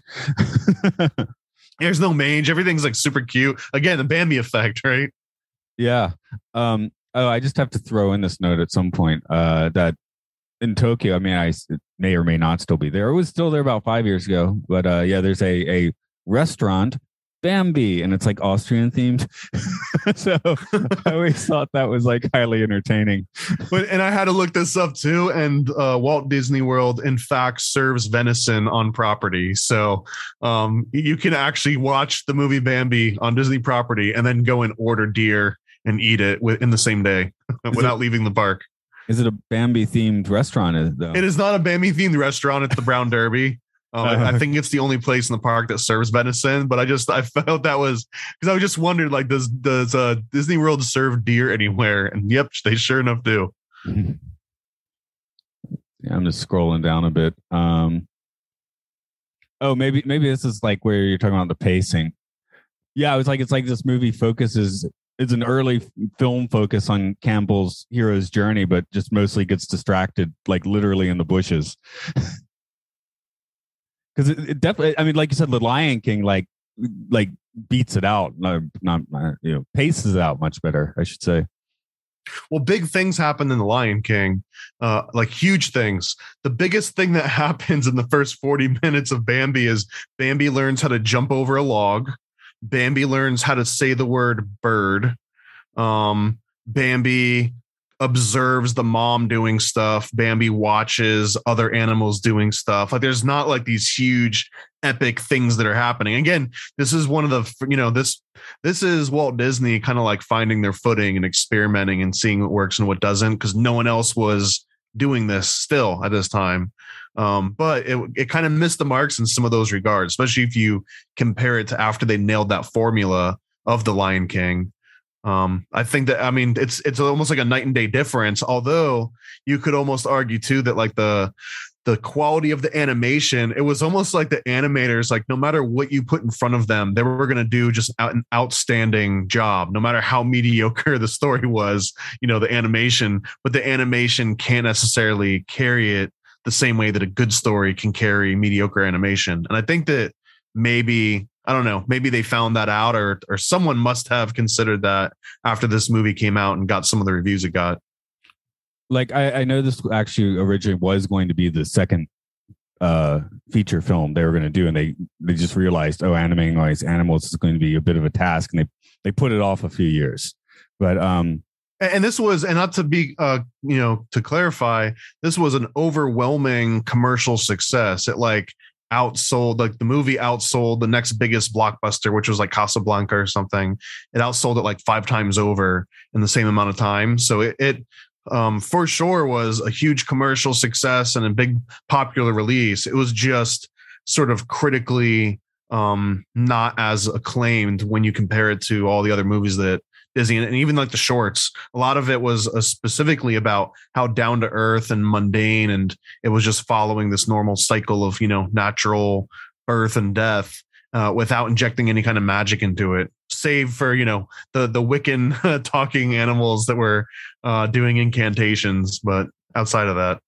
There's no mange. Everything's like super cute. Again, the Bambi effect, right? Yeah. Um, oh, I just have to throw in this note at some point uh, that in Tokyo, I mean, I may or may not still be there. It was still there about five years ago. But uh, yeah, there's a, a restaurant, Bambi, and it's like Austrian themed. So I always thought that was like highly entertaining. But and I had to look this up too. And uh, Walt Disney World, in fact, serves venison on property. So um, you can actually watch the movie Bambi on Disney property and then go and order deer and eat it in the same day without it, leaving the park. Is it a Bambi themed restaurant? Though? It is not a Bambi themed restaurant. It's the Brown Derby. Um, uh, I think it's the only place in the park that serves venison, but I just I felt that was because I just wondered like does does uh, Disney World serve deer anywhere? And yep, they sure enough do. Yeah, I'm just scrolling down a bit. Um, oh, maybe maybe this is like where you're talking about the pacing. Yeah, it was like it's like this movie focuses. It's an early film focus on Campbell's hero's journey, but just mostly gets distracted, like literally in the bushes. Because it, it definitely, I mean, like you said, The Lion King, like, like beats it out, not, not, you know, paces it out much better, I should say. Well, big things happen in The Lion King, uh, like huge things. The biggest thing that happens in the first forty minutes of Bambi is Bambi learns how to jump over a log. Bambi learns how to say the word bird. Um, Bambi observes the mom doing stuff. Bambi watches other animals doing stuff. Like there's not like these huge epic things that are happening. Again, this is one of the, you know, this, this is Walt Disney kind of like finding their footing and experimenting and seeing what works and what doesn't, because no one else was doing this still at this time. Um, but it, it kind of missed the marks in some of those regards, especially if you compare it to after they nailed that formula of the Lion King. Um, I think that, I mean, it's, it's almost like a night and day difference, although you could almost argue too, that like the, the quality of the animation, it was almost like the animators, like no matter what you put in front of them, they were going to do just out, an outstanding job, no matter how mediocre the story was, you know, the animation, but the animation can't necessarily carry it the same way that a good story can carry mediocre animation. And I think that maybe, I don't know, maybe they found that out, or or someone must have considered that after this movie came out and got some of the reviews it got. Like, I, I know this actually originally was going to be the second uh, feature film they were going to do, and they, they just realized, oh, animating all these animals is going to be a bit of a task, and they, they put it off a few years. But um, and this was, and not to be, uh, you know, to clarify, this was an overwhelming commercial success. It like outsold, like the movie outsold the next biggest blockbuster, which was like Casablanca or something. It outsold it like five times over in the same amount of time. So it, it um, for sure was a huge commercial success and a big popular release. It was just sort of critically um, not as acclaimed when you compare it to all the other movies that Disney, and even like the shorts, a lot of it was uh, specifically about how down to earth and mundane, and it was just following this normal cycle of, you know, natural birth and death uh, without injecting any kind of magic into it, save for, you know, the the Wiccan talking animals that were uh, doing incantations. But outside of that,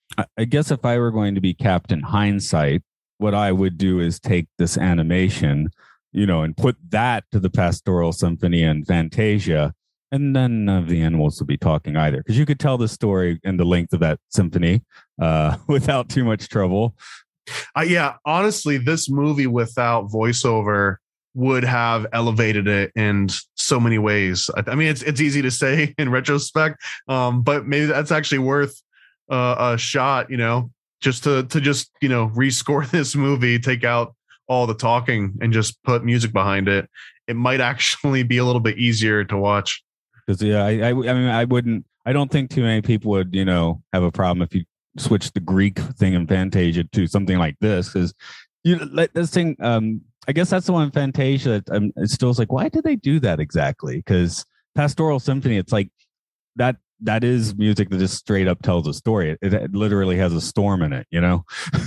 I guess if I were going to be Captain Hindsight, what I would do is take this animation, you know, and put that to the Pastoral Symphony and Fantasia, and then none of the animals would be talking either, because you could tell the story in the length of that symphony uh, without too much trouble. Uh, yeah, honestly, this movie without voiceover would have elevated it in so many ways. I, I mean, it's it's easy to say in retrospect, um, but maybe that's actually worth uh, a shot, you know, just to to just, you know, rescore this movie, take out all the talking and just put music behind it. It might actually be a little bit easier to watch. Because yeah, I, I, I mean, I wouldn't. I don't think too many people would, you know, have a problem if you switch the Greek thing in Fantasia to something like this. Because you know, like this thing, um, I guess that's the one in Fantasia that um, it still is like, why did they do that exactly? Because Pastoral Symphony, it's like that. That is music that just straight up tells a story. It, it literally has a storm in it, you know,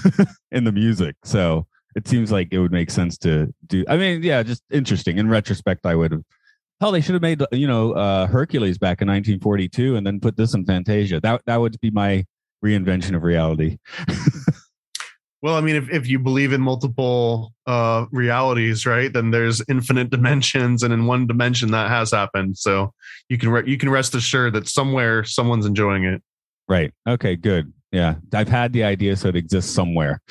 in the music. So it seems like it would make sense to do. I mean, yeah, just interesting. In retrospect, I would have. Hell, they should have made, you know, uh, Hercules back in nineteen forty-two and then put this in Fantasia. That that would be my reinvention of reality. Well, I mean, if, if you believe in multiple uh, realities, right, then there's infinite dimensions, and in one dimension that has happened. So you can re- you can rest assured that somewhere someone's enjoying it. Right. Okay. Good. Yeah, I've had the idea, so it exists somewhere.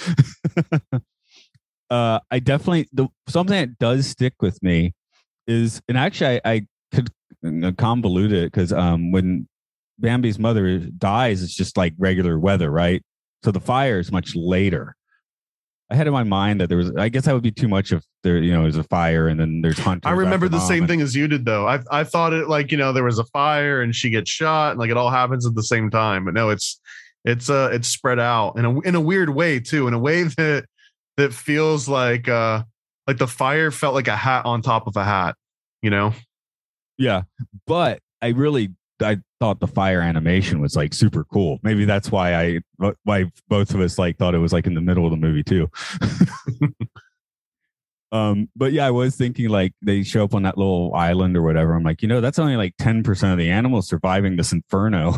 uh, I definitely the something that does stick with me is, and actually I, I could convolute it because um, when Bambi's mother dies, it's just like regular weather, right? So the fire is much later. I had in my mind that there was, I guess that would be too much if there, you know, there's a fire and then there's hunters. I remember the same and, thing as you did, though. I I thought it like, you know, there was a fire and she gets shot and like it all happens at the same time. But no, it's it's uh it's spread out in a in a weird way too, in a way that that feels like uh like the fire felt like a hat on top of a hat, you know? Yeah, but I really I thought the fire animation was like super cool. Maybe that's why I why both of us like thought it was like in the middle of the movie too. um, but yeah, I was thinking like they show up on that little island or whatever. I'm like, you know, that's only like ten percent of the animals surviving this inferno.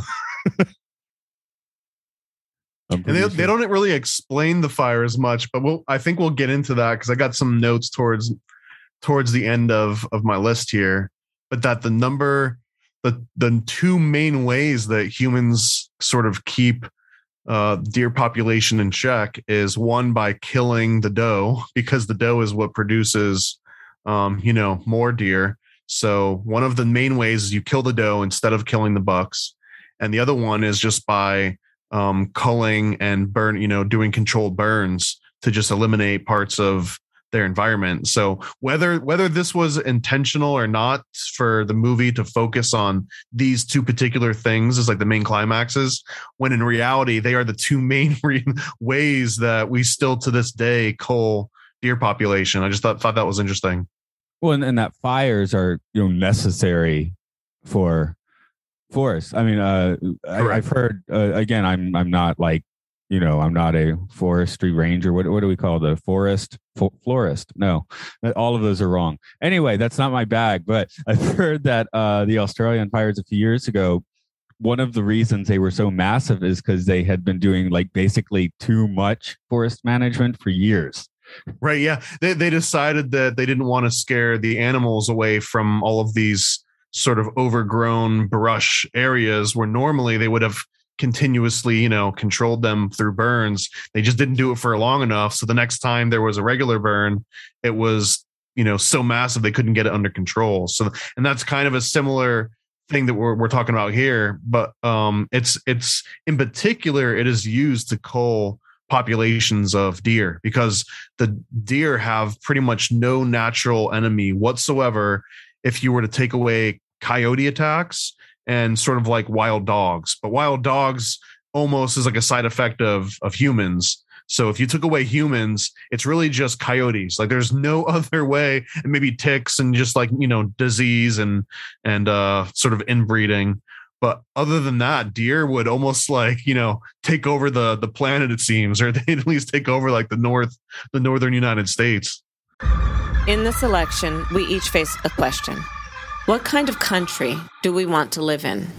And they, sure. they don't really explain the fire as much, but we'll I think we'll get into that because I got some notes towards towards the end of of my list here. But that the number The the two main ways that humans sort of keep uh, deer population in check is one by killing the doe, because the doe is what produces, um, you know, more deer. So one of the main ways is you kill the doe instead of killing the bucks. and the other one is just by um, culling and burn, you know, doing controlled burns to just eliminate parts of their environment. So whether whether this was intentional or not for the movie to focus on these two particular things as like the main climaxes, when in reality they are the two main re- ways that we still to this day cull deer population. I just thought thought that was interesting. Well, and, and that fires are, you know, necessary for forests. I mean, uh, I, I've heard uh, again. I'm I'm not like, you know, I'm not a forestry ranger. What what do we call the forest Fo- florist? No, all of those are wrong. Anyway, that's not my bag. But I've heard that uh, the Australian fires a few years ago, one of the reasons they were so massive is because they had been doing like basically too much forest management for years. Right. Yeah. They they decided that they didn't want to scare the animals away from all of these sort of overgrown brush areas where normally they would have continuously, you know, controlled them through burns. They just didn't do it for long enough. So the next time there was a regular burn, it was, you know, so massive they couldn't get it under control. So, and that's kind of a similar thing that we're we're talking about here. But um, it's it's in particular, it is used to cull populations of deer because the deer have pretty much no natural enemy whatsoever if you were to take away coyote attacks and sort of like wild dogs. But wild dogs almost is like a side effect of of humans. So if you took away humans, it's really just coyotes. Like there's no other way, and maybe ticks and just like, you know, disease and and uh sort of inbreeding. But other than that, deer would almost like, you know, take over the the planet, it seems, or they'd at least take over like the north, the northern United States. In this election, we each face a question. What kind of country do we want to live in?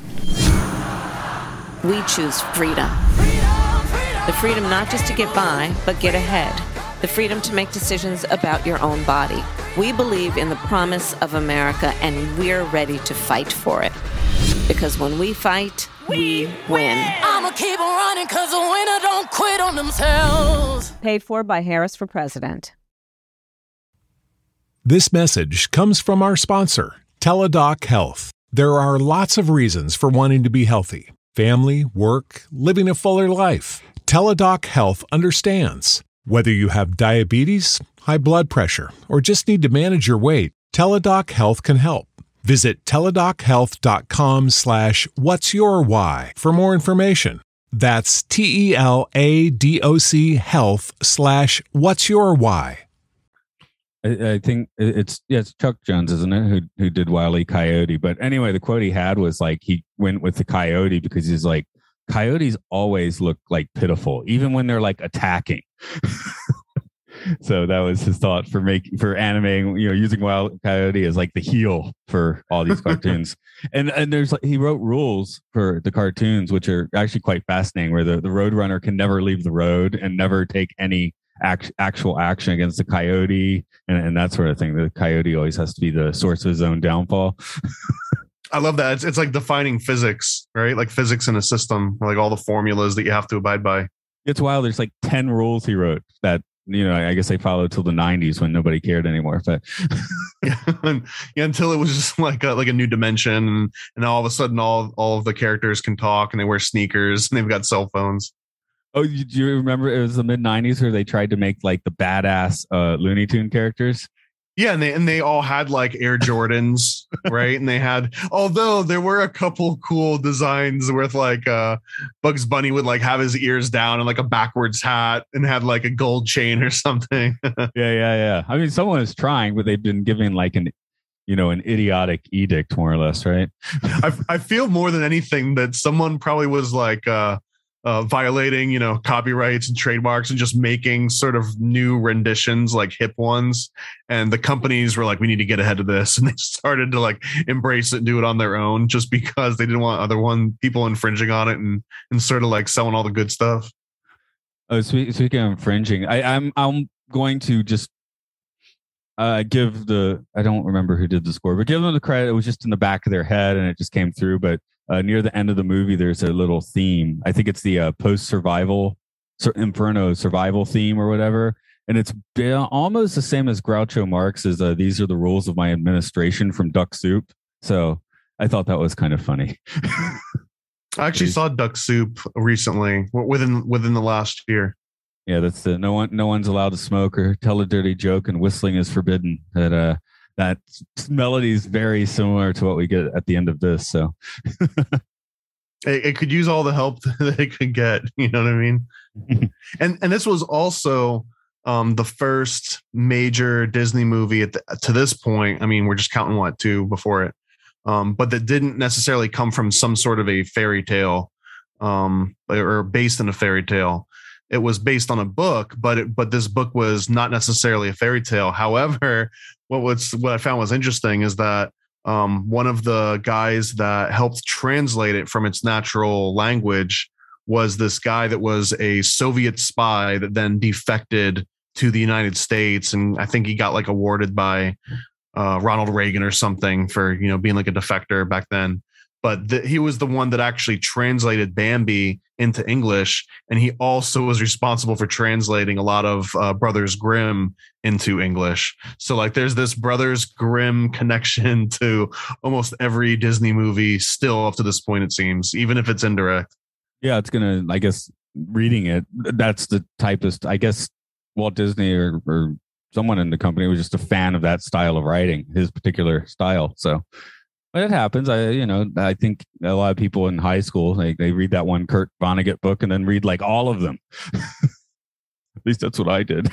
We choose freedom. The freedom not just to get by, but get ahead. The freedom to make decisions about your own body. We believe in the promise of America, and we're ready to fight for it. Because when we fight, we win. I'ma keep on running because the winner don't quit on themselves. Paid for by Harris for President. This message comes from our sponsor, Teladoc Health. There are lots of reasons for wanting to be healthy. Family, work, living a fuller life. Teladoc Health understands. Whether you have diabetes, high blood pressure, or just need to manage your weight, Teladoc Health can help. Visit teladochealth.com slash what's your why for more information. That's T-E-L-A-D-O-C health slash what's your why. I, I think it's yeah, it's Chuck Jones, isn't it, who who did Wile E. Coyote. But anyway, the quote he had was like he went with the coyote because he's like, coyotes always look like pitiful, even when they're like attacking. So that was his thought for making for animating, you know, using Wile E. Coyote as like the heel for all these cartoons. and and there's like he wrote rules for the cartoons, which are actually quite fascinating, where the, the Roadrunner can never leave the road and never take any act, actual action against the coyote and, and that sort of thing. The coyote always has to be the source of his own downfall. I love that. It's, it's like defining physics, right? Like physics in a system, like all the formulas that you have to abide by. It's wild. There's like ten rules he wrote that, you know, I guess they followed till the nineties when nobody cared anymore. But yeah, and, yeah, until it was just like a, like a new dimension, and, and all of a sudden, all all of the characters can talk and they wear sneakers and they've got cell phones. Oh, do you remember it was the mid nineties where they tried to make like the badass uh, Looney Tune characters? Yeah, and they and they all had like Air Jordans, right? And they had, although there were a couple cool designs with like uh, Bugs Bunny would like have his ears down and like a backwards hat and had like a gold chain or something. yeah, yeah, yeah. I mean, someone is trying, but they've been given like an, you know, an idiotic edict, more or less, right? I I feel more than anything that someone probably was like. Uh, Uh, violating, you know, copyrights and trademarks and just making sort of new renditions, like hip ones. And the companies were like, we need to get ahead of this. And they started to like embrace it and do it on their own just because they didn't want other one people infringing on it and, and sort of like selling all the good stuff. Oh, speaking of infringing, I, I'm, I'm going to just uh, give the, I don't remember who did the score, but give them the credit. It was just in the back of their head and it just came through. But Uh, near the end of the movie, there's a little theme. I think it's the uh, post-survival sur- Inferno survival theme or whatever. And it's been almost the same as Groucho Marx's uh, These Are the Rules of My Administration from Duck Soup. So I thought that was kind of funny. I actually saw Duck Soup recently, within within the last year. Yeah, that's the no one no one's allowed to smoke or tell a dirty joke, and whistling is forbidden. That uh that melody is very similar to what we get at the end of this. So it, it could use all the help that it could get. You know what I mean? and and this was also um, the first major Disney movie at the, to this point. I mean, we're just counting what two before it, um, but that didn't necessarily come from some sort of a fairy tale, um, or based in a fairy tale. It was based on a book, but it, but this book was not necessarily a fairy tale. However, what was what I found was interesting is that um, one of the guys that helped translate it from its natural language was this guy that was a Soviet spy that then defected to the United States, and I think he got like awarded by uh, Ronald Reagan or something for you know being like a defector back then. But the, he was the one that actually translated Bambi into English. And he also was responsible for translating a lot of uh, Brothers Grimm into English. So like there's this Brothers Grimm connection to almost every Disney movie still up to this point, it seems, even if it's indirect. Yeah, it's going to, I guess, reading it, that's the typist. I guess Walt Disney or, or someone in the company was just a fan of that style of writing, his particular style. So but it happens. I, you know, I think a lot of people in high school, they, they read that one Kurt Vonnegut book and then read like all of them. At least that's what I did.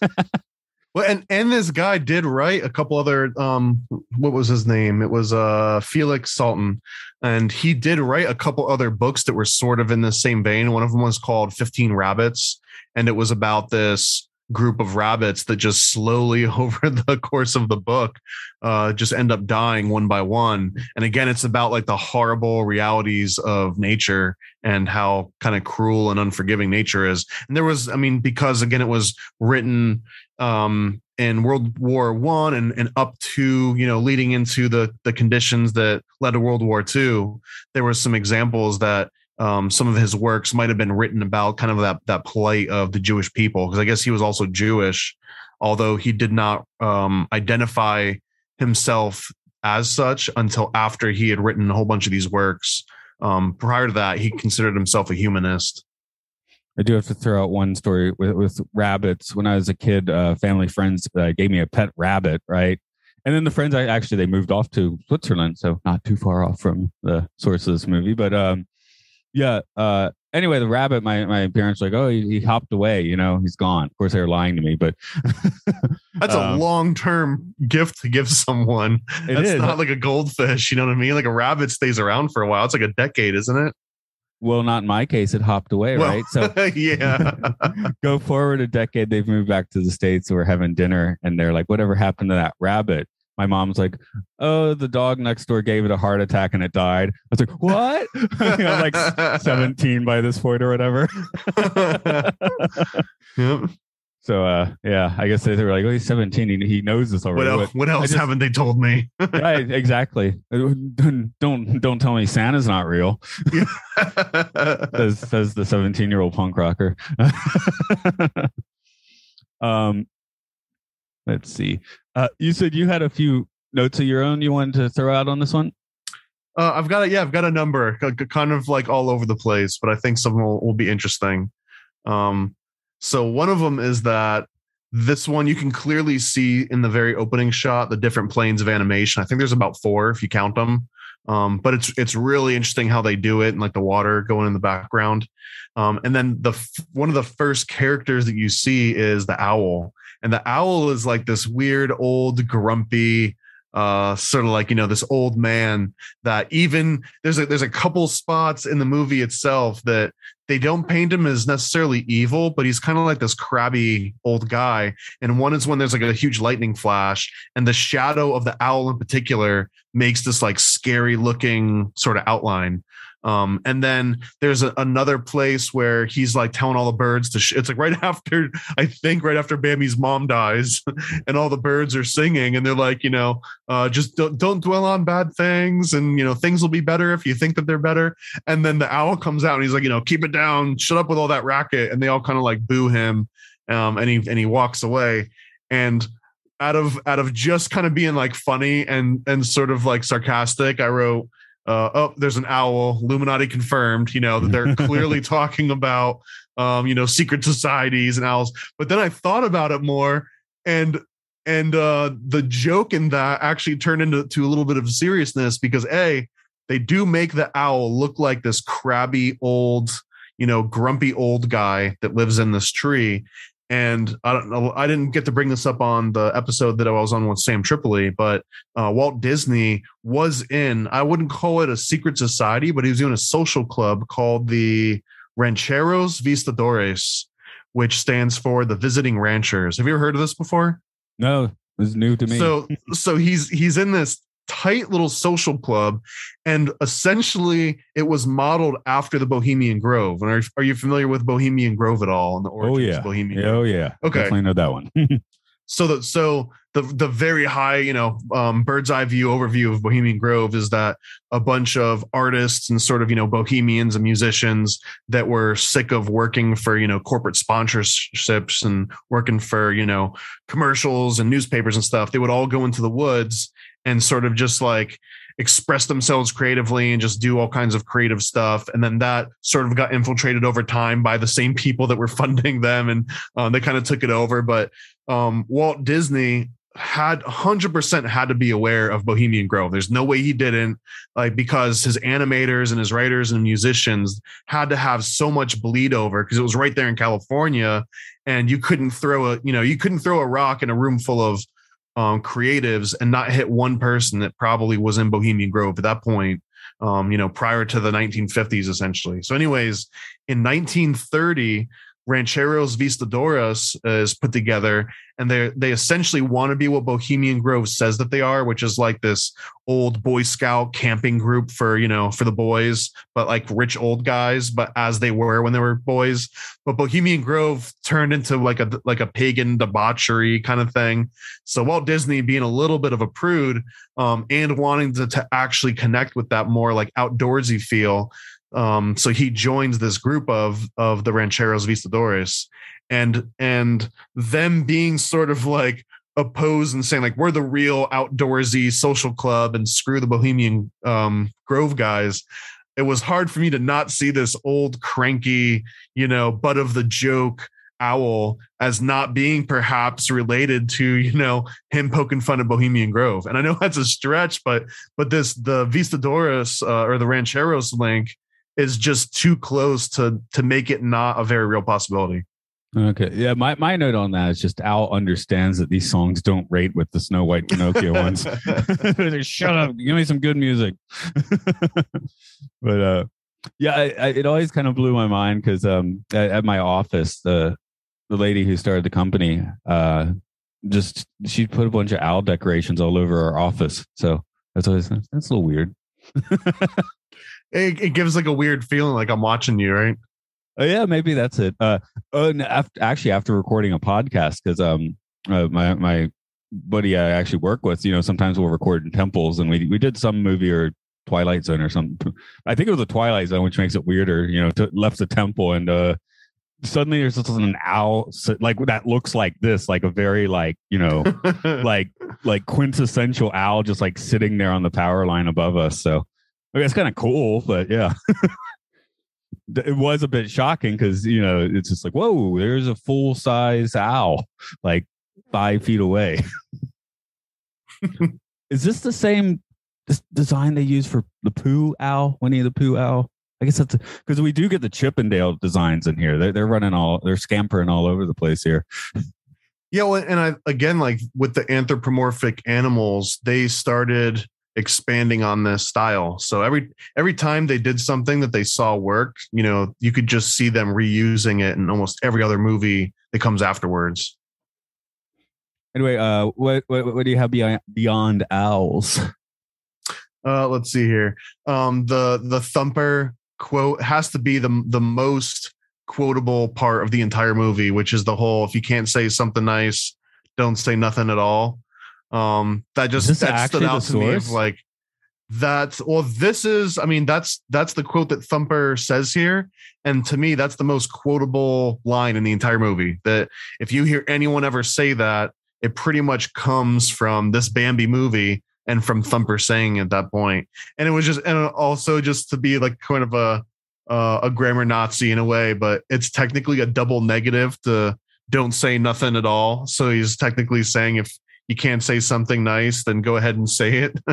Well, and, and this guy did write a couple other, um, what was his name? It was uh, Felix Salten. And he did write a couple other books that were sort of in the same vein. One of them was called fifteen Rabbits. And it was about this group of rabbits that just slowly over the course of the book uh just end up dying one by one. And again, it's about like the horrible realities of nature and how kind of cruel and unforgiving nature is. And there was, I mean, because again, it was written um in World War One and, and up to, you know, leading into the the conditions that led to World War Two, there were some examples that Um, some of his works might have been written about kind of that that plight of the Jewish people, because I guess he was also Jewish, although he did not um, identify himself as such until after he had written a whole bunch of these works. Um, prior to that, he considered himself a humanist. I do have to throw out one story with, with rabbits. When I was a kid, uh, family friends uh, gave me a pet rabbit, right? And then the friends, I actually, they moved off to Switzerland, so not too far off from the source of this movie, but um, yeah. Uh, anyway, the rabbit, my, my parents were like, oh, he, he hopped away. You know, he's gone. Of course, they were lying to me, but that's um, a long-term gift to give someone. It That's is. not like a goldfish. You know what I mean? Like a rabbit stays around for a while. It's like a decade, isn't it? Well, not in my case. It hopped away, well, right? So yeah. Go forward a decade. They've moved back to the States. We're having dinner, and they're like, whatever happened to that rabbit? My mom's like, oh, the dog next door gave it a heart attack and it died. I was like, what? You know, like seventeen by this point or whatever. Yep. So, uh, yeah, I guess they were like, oh, he's seventeen. He, he knows this already. What else, what else just, haven't they told me? Right, exactly. Don't don't tell me Santa's not real. says, says the seventeen-year-old punk rocker. um. Let's see. Uh, you said you had a few notes of your own you wanted to throw out on this one? Uh, I've got a, yeah, I've got a number kind of like all over the place, but I think some will, will be interesting. Um, so one of them is that this one, you can clearly see in the very opening shot, the different planes of animation. I think there's about four if you count them. Um, but it's, it's really interesting how they do it, and like the water going in the background. Um, and then the, one of the first characters that you see is the owl. And the owl is like this weird, old, grumpy, uh, sort of like, you know, this old man that even there's a, there's a couple spots in the movie itself that they don't paint him as necessarily evil, but he's kind of like this crabby old guy. And one is when there's like a huge lightning flash, and the shadow of the owl in particular makes this like scary looking sort of outline. Um, and then there's a, another place where he's like telling all the birds to, sh- it's like right after, I think right after Bambi's mom dies and all the birds are singing, and they're like, you know, uh, just don't, don't dwell on bad things. And, you know, things will be better if you think that they're better. And then the owl comes out and he's like, you know, keep it down, shut up with all that racket. And they all kind of like boo him. Um, and he, and he walks away. And out of, out of just kind of being like funny and, and sort of like sarcastic, I wrote, uh, oh, there's an owl, Illuminati confirmed, you know, that they're clearly talking about, um, you know, secret societies and owls. But then I thought about it more, and and uh, the joke in that actually turned into to a little bit of seriousness, because A, they do make the owl look like this crabby old, you know, grumpy old guy that lives in this tree. And I don't know, I didn't get to bring this up on the episode that I was on with Sam Tripoli, but uh, Walt Disney was in, I wouldn't call it a secret society, but he was in a social club called the Rancheros Visitadores, which stands for the Visiting Ranchers. Have you ever heard of this before? No, this is new to me. So, so he's he's in this tight little social club, and essentially it was modeled after the Bohemian Grove. And are, are you familiar with Bohemian Grove at all? And the origins oh yeah, of Bohemian yeah, Grove? oh yeah. Okay, definitely know that one. so the so the the very high, you know, um, bird's eye view overview of Bohemian Grove is that a bunch of artists and sort of, you know, bohemians and musicians that were sick of working for, you know, corporate sponsorships and working for, you know, commercials and newspapers and stuff, they would all go into the woods and sort of just like express themselves creatively and just do all kinds of creative stuff. And then that sort of got infiltrated over time by the same people that were funding them. And um, they kind of took it over. But um, Walt Disney had one hundred percent had to be aware of Bohemian Grove. There's no way he didn't, like, because his animators and his writers and musicians had to have so much bleed over, because it was right there in California, and you couldn't throw a, you know, you couldn't throw a rock in a room full of um, creatives and not hit one person that probably was in Bohemian Grove at that point, um, you know, prior to the nineteen fifties, essentially. So anyways, in nineteen thirty, Rancheros Visitadores is put together, and they they essentially want to be what Bohemian Grove says that they are, which is like this old Boy Scout camping group for, you know, for the boys, but like rich old guys, but as they were when they were boys. But Bohemian Grove turned into like a like a pagan debauchery kind of thing. So Walt Disney, being a little bit of a prude, um, and wanting to, to actually connect with that more like outdoorsy feel, Um, so he joins this group of of the Rancheros Visitadores, and and them being sort of like opposed and saying like, we're the real outdoorsy social club and screw the Bohemian um, Grove guys. It was hard for me to not see this old cranky, you know, butt of the joke owl as not being perhaps related to, you know, him poking fun at Bohemian Grove. And I know that's a stretch, but but this the Visitadores uh, or the Rancheros link is just too close to to make it not a very real possibility. Okay. Yeah, my, my note on that is just Al understands that these songs don't rate with the Snow White Pinocchio ones. Like, shut up, give me some good music. But uh yeah, I, I, it always kind of blew my mind because um at, at my office, the the lady who started the company, uh just she put a bunch of owl decorations all over our office. So that's always that's a little weird. It, it gives like a weird feeling, like I'm watching you, right? Oh yeah, maybe that's it. Uh, oh, and after, actually, after recording a podcast, because um, uh, my my buddy I actually work with, you know, sometimes we'll record in temples, and we we did some movie or Twilight Zone or something. I think it was a Twilight Zone, which makes it weirder. You know, to, left the temple, and uh, suddenly there's just an owl like that looks like this, like a very like you know, like like quintessential owl, just like sitting there on the power line above us. So. Okay, it's kind of cool, but yeah, it was a bit shocking because, you know, it's just like, whoa, there's a full size owl like five feet away. Is this the same design they use for the Pooh owl, Winnie the Pooh owl? I guess that's because we do get the Chippendale designs in here. They're, they're running all, they're scampering all over the place here. Yeah, well, and I again, like with the anthropomorphic animals, they started expanding on this style. So every every time they did something that they saw work, you know, you could just see them reusing it in almost every other movie that comes afterwards. Anyway, uh, what what, what do you have beyond, beyond owls? Uh, let's see here. Um, the the Thumper quote has to be the the most quotable part of the entire movie, which is the whole "if you can't say something nice, don't say nothing at all." Um, that just that stood out to me of like that. Well, this is, I mean, that's that's the quote that Thumper says here, and to me, that's the most quotable line in the entire movie. That if you hear anyone ever say that, it pretty much comes from this Bambi movie and from Thumper saying at that point. And it was just, and also just to be like kind of a, uh, a grammar Nazi in a way, but it's technically a double negative to don't say nothing at all. So he's technically saying if you can't say something nice, then go ahead and say it.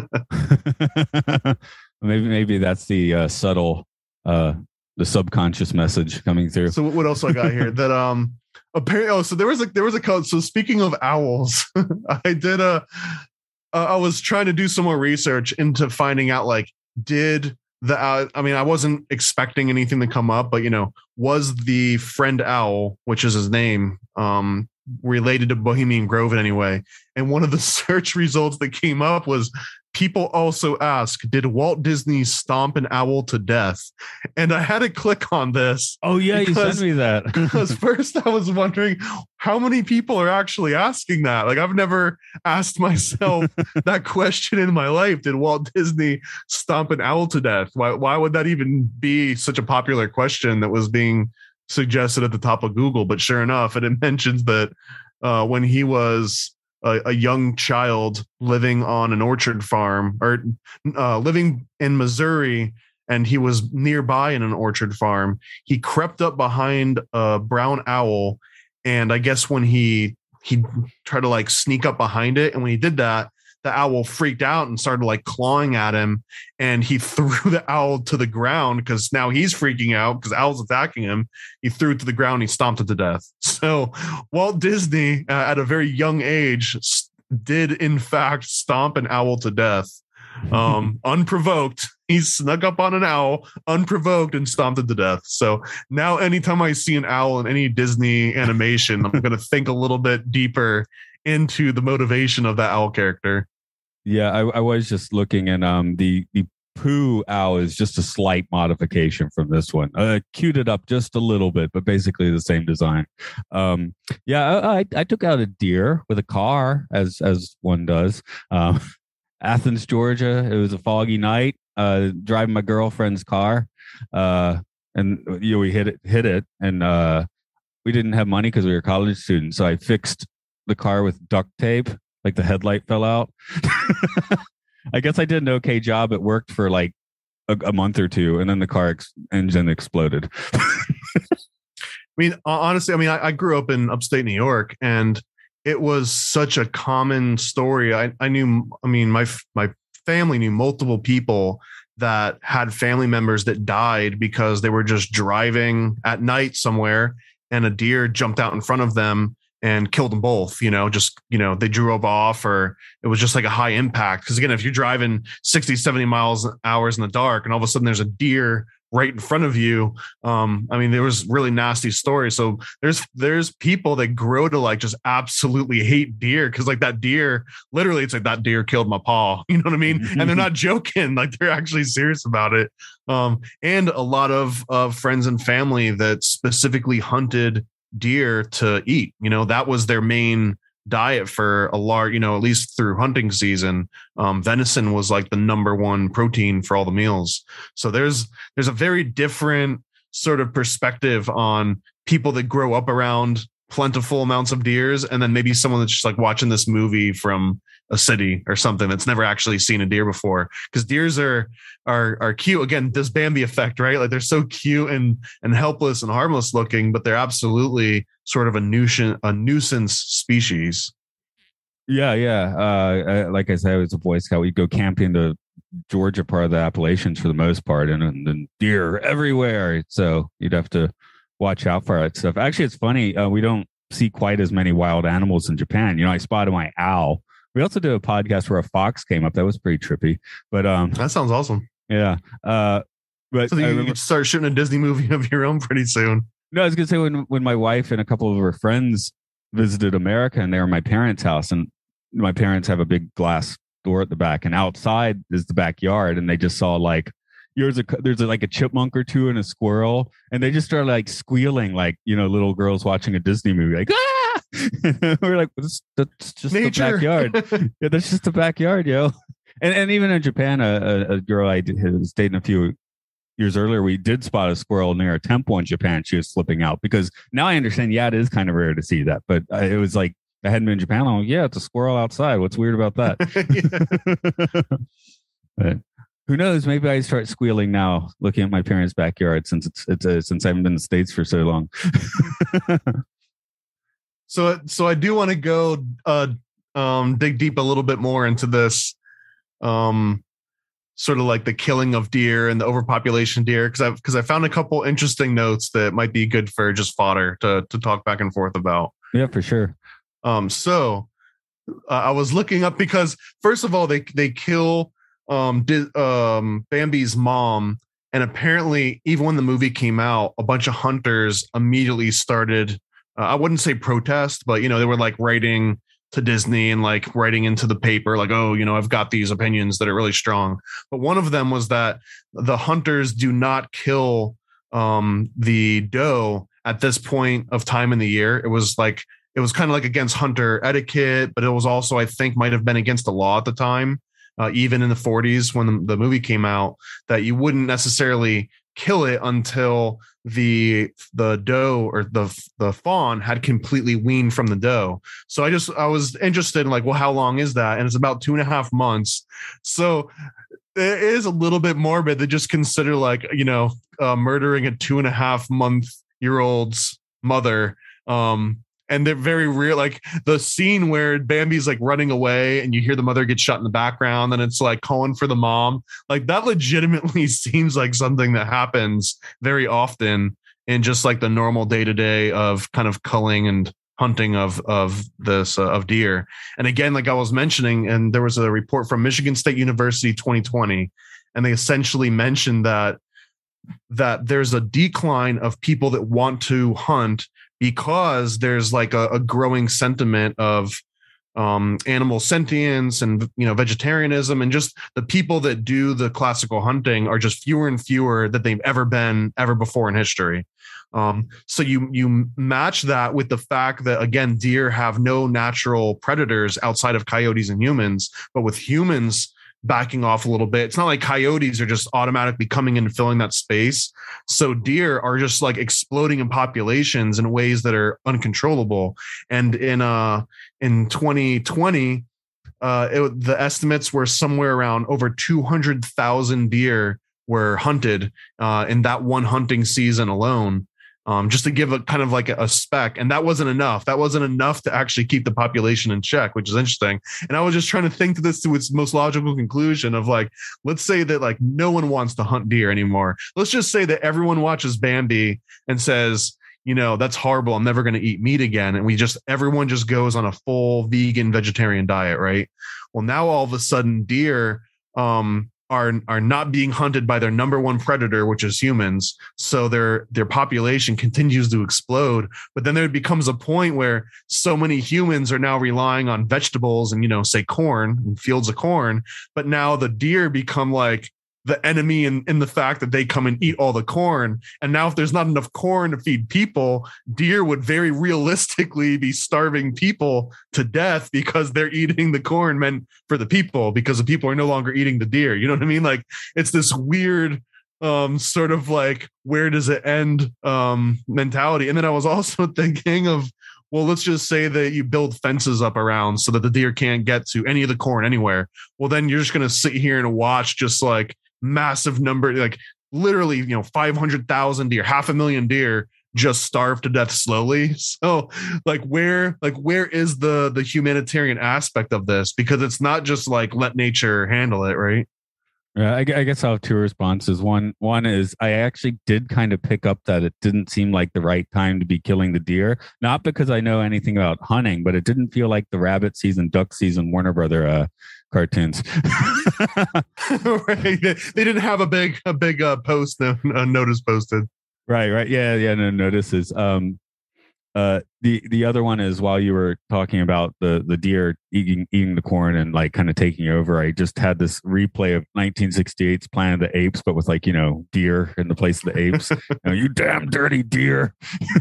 maybe, maybe that's the uh, subtle, uh, the subconscious message coming through. So what else I got here that, um, apparently, oh, so there was a, there was a code. So speaking of owls, I did a, uh, I was trying to do some more research into finding out, like, did the, uh, I mean, I wasn't expecting anything to come up, but, you know, was the friend owl, which is his name, um, related to Bohemian Grove in any way? And one of the search results that came up was people also ask, did Walt Disney stomp an owl to death? And I had to click on this. Oh, yeah, because, you sent me that. Because first I was wondering how many people are actually asking that. Like, I've never asked myself that question in my life. Did Walt Disney stomp an owl to death? Why, why would that even be such a popular question that was being suggested at the top of Google? But sure enough, and it mentions that uh, when he was A, a young child living on an orchard farm or uh, living in Missouri, and he was nearby in an orchard farm, he crept up behind a brown owl. And I guess when he, he tried to like sneak up behind it. And when he did that, the owl freaked out and started like clawing at him, and he threw the owl to the ground because now he's freaking out because owl's attacking him. He threw it to the ground. He stomped it to death. So Walt Disney, uh, at a very young age, did in fact stomp an owl to death, um, unprovoked. He snuck up on an owl unprovoked and stomped it to death. So now anytime I see an owl in any Disney animation, I'm going to think a little bit deeper into the motivation of that owl character. Yeah, I, I was just looking, and um, the the Pooh owl is just a slight modification from this one. Uh, cued it up just a little bit, but basically the same design. Um, yeah, I, I took out a deer with a car, as as one does. Um, Athens, Georgia. It was a foggy night. Uh, driving my girlfriend's car, uh, and you know we hit it, hit it, and uh, we didn't have money because we were college students. So I fixed the car with duct tape, like the headlight fell out. I guess I did an okay job. It worked for like a, a month or two, and then the car ex- engine exploded. I mean, honestly, I mean, I, I grew up in upstate New York, and it was such a common story. I, I knew, I mean, my my family knew multiple people that had family members that died because they were just driving at night somewhere, and a deer jumped out in front of them and killed them both. You know, just, you know, they drove off, or it was just like a high impact. Because again, if you're driving sixty, seventy miles an hour in the dark, and all of a sudden there's a deer right in front of you. Um, I mean, there was really nasty stories. So there's, there's people that grow to like just absolutely hate deer. Cause like that deer, literally it's like that deer killed my paw, you know what I mean? And they're not joking. Like they're actually serious about it. Um, and a lot of, of friends and family that specifically hunted deer to eat, you know, that was their main diet for a large, you know, at least through hunting season. Um, venison was like the number one protein for all the meals. So there's there's a very different sort of perspective on people that grow up around plentiful amounts of deers, and then maybe someone that's just like watching this movie from a city or something that's never actually seen a deer before. Because deers are are are cute. Again, this Bambi effect, right? Like they're so cute and and helpless and harmless looking, but they're absolutely sort of a nuisance a nuisance species. Yeah, yeah. Uh, I, like I said, I was a Boy Scout. We'd go camping to Georgia part of the Appalachians for the most part, and, and, and deer everywhere. So you'd have to watch out for that stuff. Actually, it's funny. Uh, we don't see quite as many wild animals in Japan. You know, I spotted my owl. We also did a podcast where a fox came up. That was pretty trippy. But um, that sounds awesome. Yeah. Uh, but so you remember, could start shooting a Disney movie of your own pretty soon. No, I was gonna say when when my wife and a couple of her friends visited America, and they were at my parents' house, and my parents have a big glass door at the back, and outside is the backyard, and they just saw like there's a there's a, like a chipmunk or two and a squirrel, and they just started like squealing like, you know, little girls watching a Disney movie, like ah. We're like, that's, that's just Nature. The backyard. Yeah, that's just the backyard, yo. And and even in Japan, a, a girl I did, was dating a few years earlier, we did spot a squirrel near a temple in Japan. She was flipping out because now I understand. Yeah, it is kind of rare to see that, but uh, it was like I hadn't been in Japan. I'm like, yeah, it's a squirrel outside. What's weird about that? But who knows? Maybe I start squealing now, looking at my parents' backyard, since it's it's uh, since I haven't been in the States for so long. so so I do want to go uh, um, dig deep a little bit more into this. Um, sort of like the killing of deer and the overpopulation of deer, because I because I found a couple interesting notes that might be good for just fodder to to talk back and forth about. Yeah, for sure. Um, so uh, I was looking up because first of all, they they kill um, di- um Bambi's mom, and apparently even when the movie came out, a bunch of hunters immediately started. Uh, I wouldn't say protest, but you know they were like writing to Disney and like writing into the paper like, oh, you know, I've got these opinions that are really strong. But one of them was that the hunters do not kill um, the doe at this point of time in the year. It was like, it was kind of like against hunter etiquette, but it was also, I think, might have been against the law at the time, uh, even in the forties when the, the movie came out, that you wouldn't necessarily kill it until the the doe or the the fawn had completely weaned from the doe. So I just I was interested in like, well, how long is that? And it's about two and a half months. So it is a little bit morbid to just consider like, you know, uh, murdering a two and a half month year old's mother. Um, and they're very real, like the scene where Bambi's like running away and you hear the mother get shot in the background and it's like calling for the mom. Like that legitimately seems like something that happens very often in just like the normal day to day of kind of culling and hunting of, of this, uh, of deer. And again, like I was mentioning, and there was a report from Michigan State University twenty twenty, and they essentially mentioned that, that there's a decline of people that want to hunt because there's like a, a growing sentiment of um, animal sentience and, you know, vegetarianism, and just the people that do the classical hunting are just fewer and fewer that they've ever been ever before in history. Um, so you, you match that with the fact that, again, deer have no natural predators outside of coyotes and humans, but with humans backing off a little bit, it's not like coyotes are just automatically coming in and filling that space. So deer are just like exploding in populations in ways that are uncontrollable. And in uh in twenty twenty, uh, it, the estimates were somewhere around over two hundred thousand deer were hunted uh, in that one hunting season alone. Um, just to give a kind of like a, a spec. And that wasn't enough. That wasn't enough to actually keep the population in check, which is interesting. And I was just trying to think to this to its most logical conclusion of like, let's say that like no one wants to hunt deer anymore. Let's just say that everyone watches Bambi and says, you know, that's horrible. I'm never going to eat meat again. And we just, everyone just goes on a full vegan vegetarian diet. Right. Well, now all of a sudden deer, um, are are not being hunted by their number one predator, which is humans. So their their population continues to explode. But then there becomes a point where so many humans are now relying on vegetables and, you know, say corn and fields of corn. But now the deer become like the enemy in, in the fact that they come and eat all the corn. And now if there's not enough corn to feed people, deer would very realistically be starving people to death because they're eating the corn meant for the people, because the people are no longer eating the deer. You know what I mean? Like it's this weird um, sort of like, where does it end um, mentality? And then I was also thinking of, well, let's just say that you build fences up around so that the deer can't get to any of the corn anywhere. Well, then you're just going to sit here and watch just like massive number, like literally, you know, five hundred thousand deer, half a million deer just starve to death slowly. So like where, like where is the, the humanitarian aspect of this? Because it's not just like, let nature handle it. Right. Yeah, I, I guess I'll have two responses. One, one is I actually did kind of pick up that it didn't seem like the right time to be killing the deer. Not because I know anything about hunting, but it didn't feel like the rabbit season, duck season, Warner Brother uh, cartoons. Right. They didn't have a big, a big uh, post, no, a notice posted. Right. Right. Yeah. Yeah. No notices. Um, uh, the the other one is, while you were talking about the the deer eating eating the corn and like kind of taking over, I just had this replay of nineteen sixty-eight's Planet of the Apes, but with like, you know, deer in the place of the apes. You know, you damn dirty deer.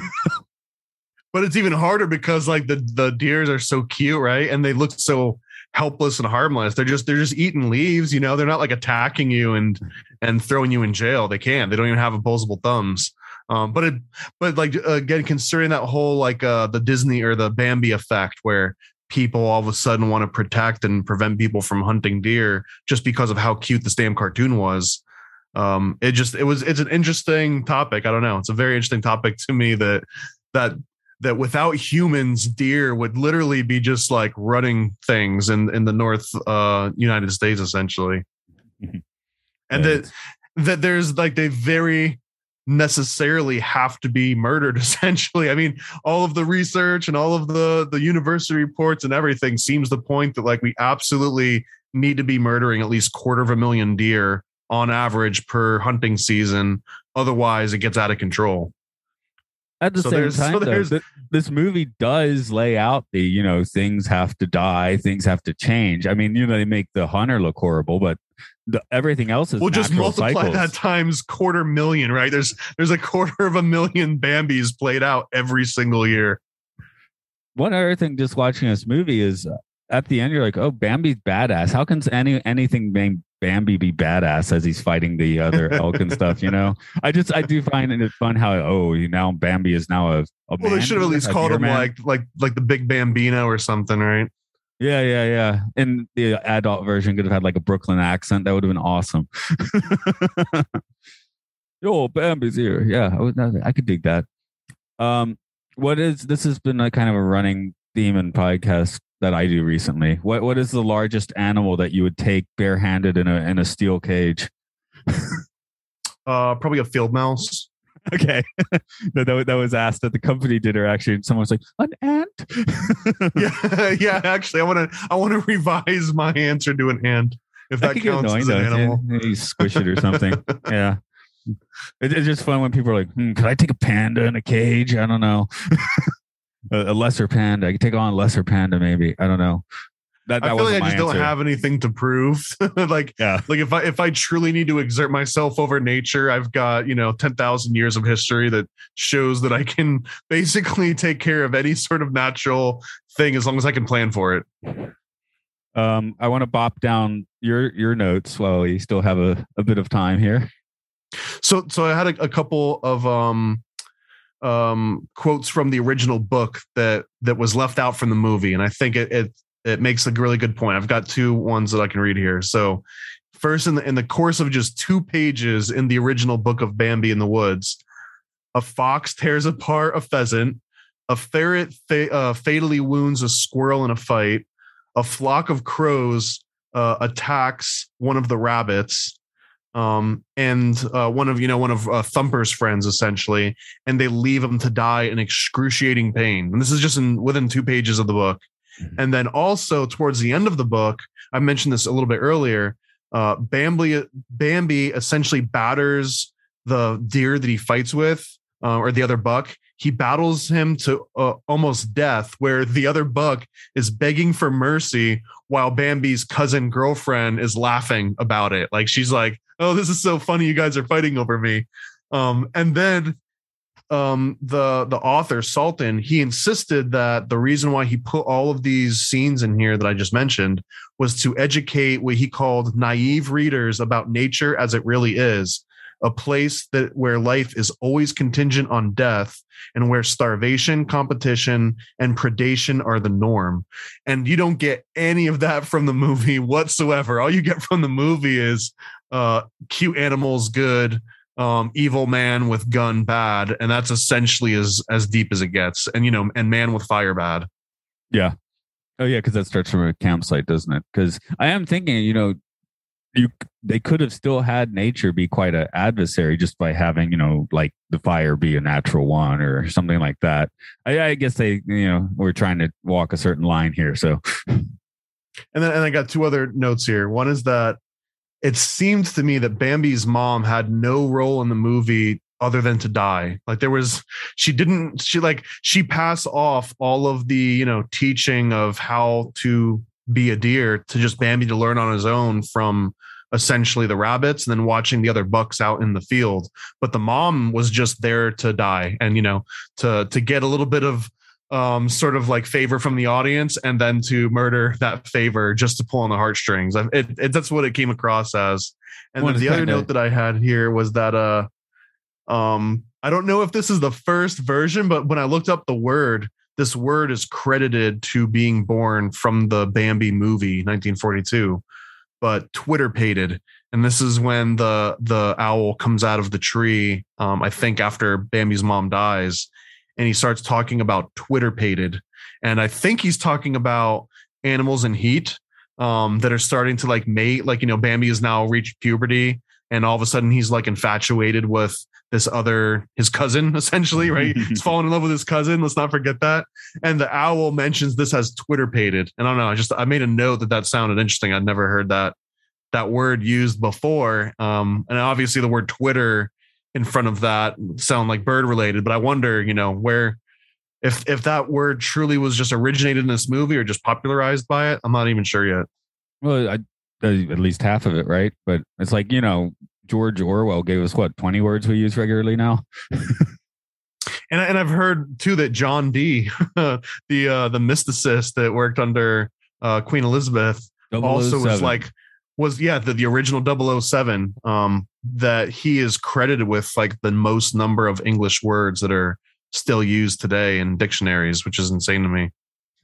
But it's even harder because like the the deers are so cute, right? And they look so helpless and harmless. They're just they're just eating leaves, you know. They're not like attacking you and and throwing you in jail. They can't. They don't even have opposable thumbs. Um, but it, but like again, considering that whole like uh, the Disney or the Bambi effect, where people all of a sudden want to protect and prevent people from hunting deer just because of how cute this damn cartoon was. Um, it just it was it's an interesting topic. I don't know. It's a very interesting topic to me that that that without humans, deer would literally be just like running things in in the North uh, United States, essentially, and yeah. that that there's like they very necessarily have to be murdered, essentially. I mean, all of the research and all of the the university reports and everything seems to point that like we absolutely need to be murdering at least quarter of a million deer on average per hunting season. Otherwise it gets out of control. At the so same time, so though, th- this movie does lay out the, you know, things have to die, things have to change. I mean, you know, they make the hunter look horrible, but the, everything else is we'll just multiply cycles. That times quarter million, right? There's there's a quarter of a million Bambis played out every single year. One other thing, just watching this movie is uh, at the end, you're like, oh, Bambi's badass. How can any anything named Bambi be badass as he's fighting the other elk and stuff? You know, I just I do find it fun how oh now Bambi is now a, a well, they should have at least called him man. like like like the Big Bambino or something, right? Yeah, yeah, yeah. And the adult version could have had like a Brooklyn accent. That would have been awesome. Yo, Bambi's here. Yeah, I, would, I could dig that. Um, what is this has been a kind of a running theme in podcast that I do recently. What what is the largest animal that you would take barehanded in a in a steel cage? uh, probably a field mouse. Okay, no, that that was asked at the company dinner. Actually, and someone was like, "An ant." yeah, yeah. Actually, I want to I want to revise my answer to an ant. If that, that counts as an animal, you squish it or something. Yeah, it, it's just fun when people are like, hmm, "Could I take a panda in a cage?" I don't know. A lesser panda. I could take on a lesser panda, maybe. I don't know. That, that I feel like I just answer. don't have anything to prove. like, yeah. like if I if I truly need to exert myself over nature, I've got you know ten thousand years of history that shows that I can basically take care of any sort of natural thing as long as I can plan for it. Um, I want to bop down your your notes while we still have a, a bit of time here. So so I had a, a couple of um. um quotes from the original book that that was left out from the movie, and I think it it it makes a really good point. I've got two ones that I can read here. So first, in the in the course of just two pages in the original book of Bambi in the Woods, a fox tears apart a pheasant, a ferret fa- uh, fatally wounds a squirrel in a fight, a flock of crows uh, attacks one of the rabbits, um, and uh, one of you know one of uh, Thumper's friends, essentially, and they leave him to die in excruciating pain. And this is just in within two pages of the book. Mm-hmm. And then also towards the end of the book, I mentioned this a little bit earlier. Uh, Bambi Bambi essentially batters the deer that he fights with, uh, or the other buck. He battles him to uh, almost death, where the other buck is begging for mercy while Bambi's cousin girlfriend is laughing about it. Like she's like, "Oh, this is so funny. You guys are fighting over me." Um, and then um, the the author Salton, he insisted that the reason why he put all of these scenes in here that I just mentioned was to educate what he called naive readers about nature as it really is. A place that where life is always contingent on death, and where starvation, competition, and predation are the norm. And you don't get any of that from the movie whatsoever. All you get from the movie is uh, cute animals good, um, evil man with gun bad, and that's essentially as as deep as it gets. And you know, and man with fire bad. Yeah. Oh yeah, because that starts from a campsite, doesn't it? Because I am thinking, you know. You, they could have still had nature be quite an adversary just by having, you know, like the fire be a natural one or something like that. I, I guess they, you know, we're trying to walk a certain line here. So, and then and I got two other notes here. One is that it seemed to me that Bambi's mom had no role in the movie other than to die. Like there was, she didn't, she like, she passed off all of the, you know, teaching of how to be a deer to just Bambi to learn on his own from essentially the rabbits and then watching the other bucks out in the field. But the mom was just there to die and, you know, to, to get a little bit of um, sort of like favor from the audience and then to murder that favor just to pull on the heartstrings. It, it, that's what it came across as. And then the other note that I had here was that, uh, Um, I don't know if this is the first version, but when I looked up the word, this word is credited to being born from the Bambi movie, nineteen forty-two, but Twitter-pated. And this is when the the owl comes out of the tree, um, I think after Bambi's mom dies, and he starts talking about Twitter-pated. And I think he's talking about animals in heat um, that are starting to like mate. Like, you know, Bambi has now reached puberty, and all of a sudden he's like infatuated with this other, his cousin, essentially, right? He's falling in love with his cousin. Let's not forget that. And the owl mentions this as Twitter-pated. And I don't know, I just, I made a note that that sounded interesting. I'd never heard that, that word used before. Um, and obviously the word Twitter in front of that sound like bird related, but I wonder, you know, where, if, if that word truly was just originated in this movie or just popularized by it, I'm not even sure yet. Well, I, at least half of it, right? But it's like, you know, George Orwell gave us what, twenty words we use regularly now. and and I've heard too that John Dee, the uh, the mysticist that worked under uh, Queen Elizabeth, also was like was yeah the, the original double oh seven. Um, that he is credited with like the most number of English words that are still used today in dictionaries, which is insane to me.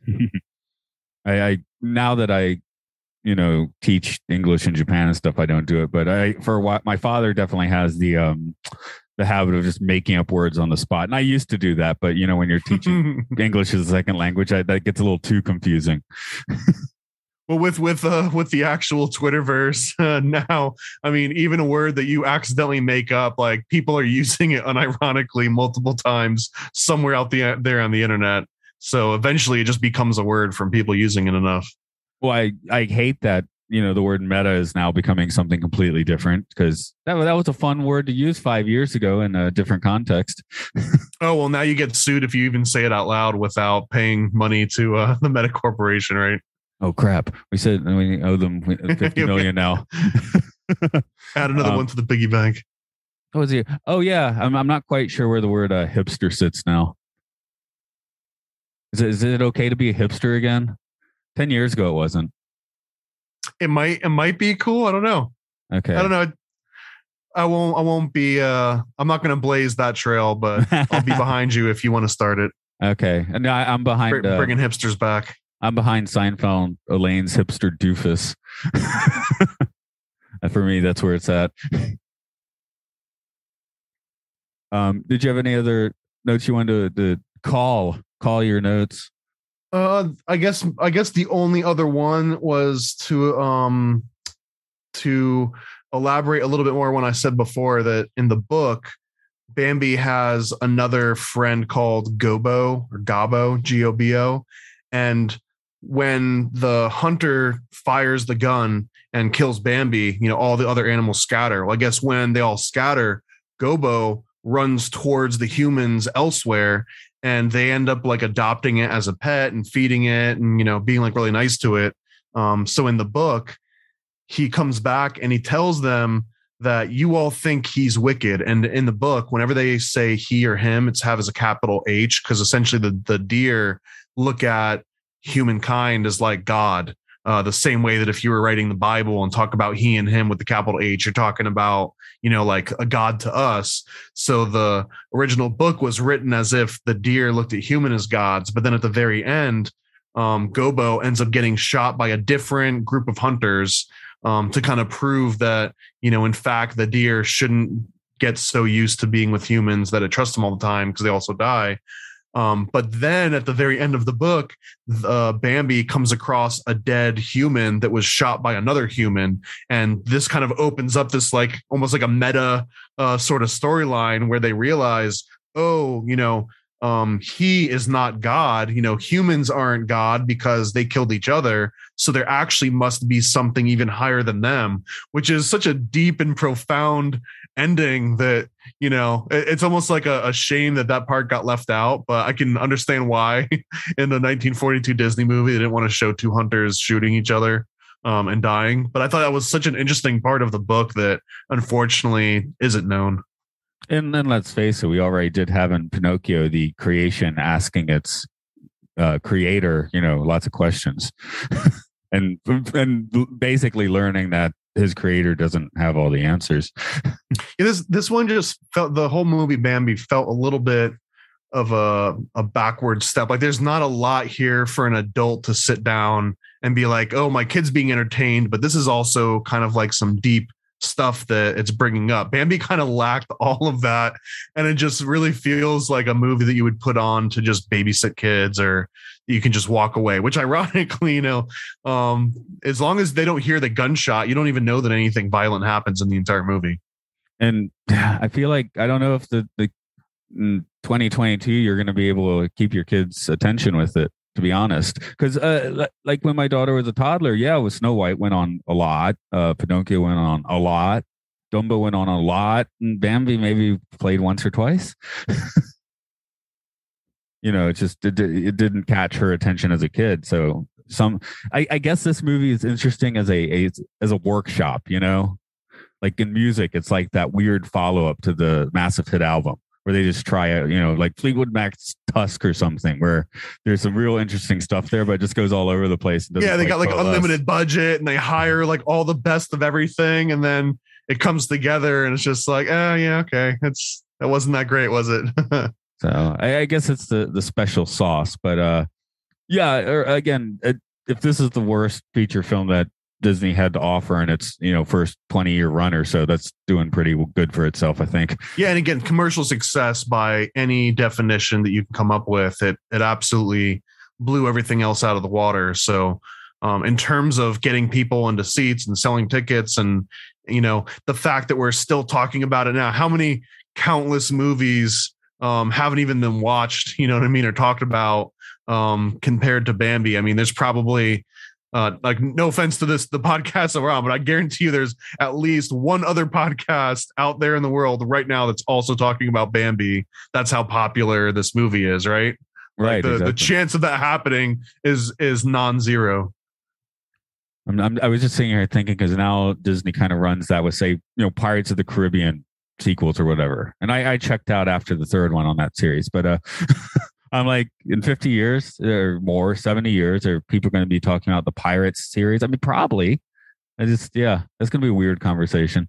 I, I now that I. you know, teach English in Japan and stuff, I don't do it. But I, for a while, my father definitely has the, um, the habit of just making up words on the spot. And I used to do that, but you know, when you're teaching English as a second language, I, that gets a little too confusing. Well, with, with, uh, with the actual Twitterverse uh, now, I mean, even a word that you accidentally make up, like people are using it unironically multiple times somewhere out the, there on the internet. So eventually it just becomes a word from people using it enough. Well, I, I hate that, you know, the word meta is now becoming something completely different, because that, that was a fun word to use five years ago in a different context. Oh, well, now you get sued if you even say it out loud without paying money to uh, the Meta Corporation, right? Oh, crap. We said we owe them fifty million now. Add another um, one to the piggy bank. What was he? Oh, yeah. I'm, I'm not quite sure where the word uh, hipster sits now. Is it, is it okay to be a hipster again? Ten years ago, it wasn't. It might. It might be cool. I don't know. Okay. I don't know. I won't. I won't be. Uh, I'm not going to blaze that trail, but I'll be behind you if you want to start it. Okay. And I, I'm behind. Br- bringing uh, hipsters back. I'm behind Seinfeld. Elaine's hipster doofus. For me, that's where it's at. Um, did you have any other notes you wanted to, to call? Call your notes. Uh, I guess I guess the only other one was to um to elaborate a little bit more when I said before that in the book, Bambi has another friend called Gobo or Gabo, G O B O, and when the hunter fires the gun and kills Bambi, you know, all the other animals scatter. Well, I guess when they all scatter, Gobo runs towards the humans elsewhere. And they end up like adopting it as a pet and feeding it and, you know, being like really nice to it. Um, so in the book, he comes back and he tells them that you all think he's wicked. And in the book, whenever they say he or him, it's have as a capital H, because essentially the, the deer look at humankind as like God. Uh, the same way that if you were writing the Bible and talk about he and him with the capital H, you're talking about, you know, like a God to us. So the original book was written as if the deer looked at human as gods. But then at the very end, um, Gobo ends up getting shot by a different group of hunters um, to kind of prove that, you know, in fact, the deer shouldn't get so used to being with humans that it trusts them all the time because they also die. Um, but then at the very end of the book, uh, Bambi comes across a dead human that was shot by another human. And this kind of opens up this like almost like a meta uh, sort of storyline where they realize, oh, you know, um, he is not God. You know, humans aren't God because they killed each other. So there actually must be something even higher than them, which is such a deep and profound ending that, you know, it's almost like a, a shame that that part got left out, but I can understand why in the nineteen forty-two Disney movie, they didn't want to show two hunters shooting each other um, and dying. But I thought that was such an interesting part of the book that unfortunately isn't known. And then let's face it, we already did have in Pinocchio, the creation asking its uh, creator, you know, lots of questions and, and basically learning that his creator doesn't have all the answers. Yeah, this this one just felt, the whole movie Bambi felt a little bit of a a backward step. Like there's not a lot here for an adult to sit down and be like, oh, my kid's being entertained, but this is also kind of like some deep stuff that it's bringing up. Bambi kind of lacked all of that, and it just really feels like a movie that you would put on to just babysit kids, or you can just walk away, which ironically, you know, um, as long as they don't hear the gunshot, you don't even know that anything violent happens in the entire movie. And I feel like, I don't know if the, the in twenty twenty-two, you're going to be able to keep your kids' attention with it, to be honest. Because uh, like when my daughter was a toddler, yeah, with Snow White went on a lot. Uh, Pinocchio went on a lot. Dumbo went on a lot. And Bambi maybe played once or twice. You know, it just it, it didn't catch her attention as a kid. So some, I, I guess this movie is interesting as a, a as a workshop. You know, like in music, it's like that weird follow up to the massive hit album where they just try out, you know, like Fleetwood Mac's Tusk or something, where there's some real interesting stuff there, but it just goes all over the place. Yeah, they got like unlimited budget and they hire like all the best of everything, and then it comes together and it's just like, oh yeah, okay, it's that wasn't that great, was it? So I, I guess it's the the special sauce, but uh, yeah. Or again, it, if this is the worst feature film that Disney had to offer in its, you know, first twenty year run or so, that's doing pretty good for itself, I think. Yeah, and again, commercial success by any definition that you can come up with, it it absolutely blew everything else out of the water. So, um, in terms of getting people into seats and selling tickets, and you know, the fact that we're still talking about it now, how many countless movies um, haven't even been watched, you know what I mean, or talked about um, compared to Bambi? I mean, there's probably Uh, like, no offense to this, the podcast that we're on, but I guarantee you there's at least one other podcast out there in the world right now that's also talking about Bambi. That's how popular this movie is, right? Right. Like the, exactly. the chance of that happening is is non-zero. I'm, I'm, I was just sitting here thinking, because now Disney kind of runs that with, say, you know, Pirates of the Caribbean sequels or whatever. And I, I checked out after the third one on that series, but uh, I'm like, in fifty years or more, seventy years, are people going to be talking about the Pirates series? I mean, probably. I just, yeah, that's going to be a weird conversation.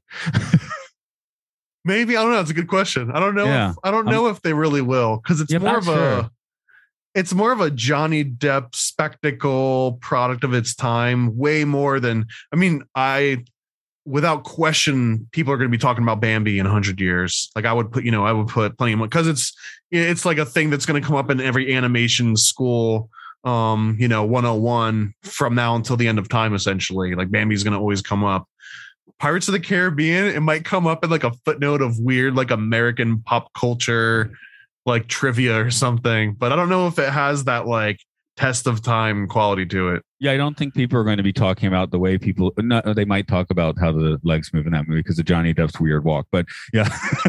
Maybe. I don't know. It's a good question. I don't know. Yeah. If, I don't know I'm, if they really will, because it's yeah, more of sure. a, it's more of a Johnny Depp spectacle product of its time, way more than, I mean, I, without question, people are going to be talking about Bambi in a hundred years. Like I would put, you know, I would put plenty of, because it's, it's like a thing that's going to come up in every animation school, um, you know, one oh one from now until the end of time, essentially. Like Bambi's going to always come up. Pirates of the Caribbean, it might come up in like a footnote of weird, like American pop culture, like trivia or something, but I don't know if it has that like test of time quality to it. Yeah, I don't think people are going to be talking about the way people, no, they might talk about how the legs move in that movie because of Johnny Depp's weird walk, but yeah.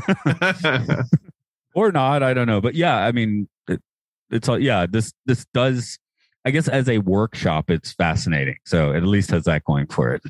Or not, I don't know. But yeah, I mean, it, it's all, yeah, this, this does, I guess as a workshop, it's fascinating. So it at least has that going for it.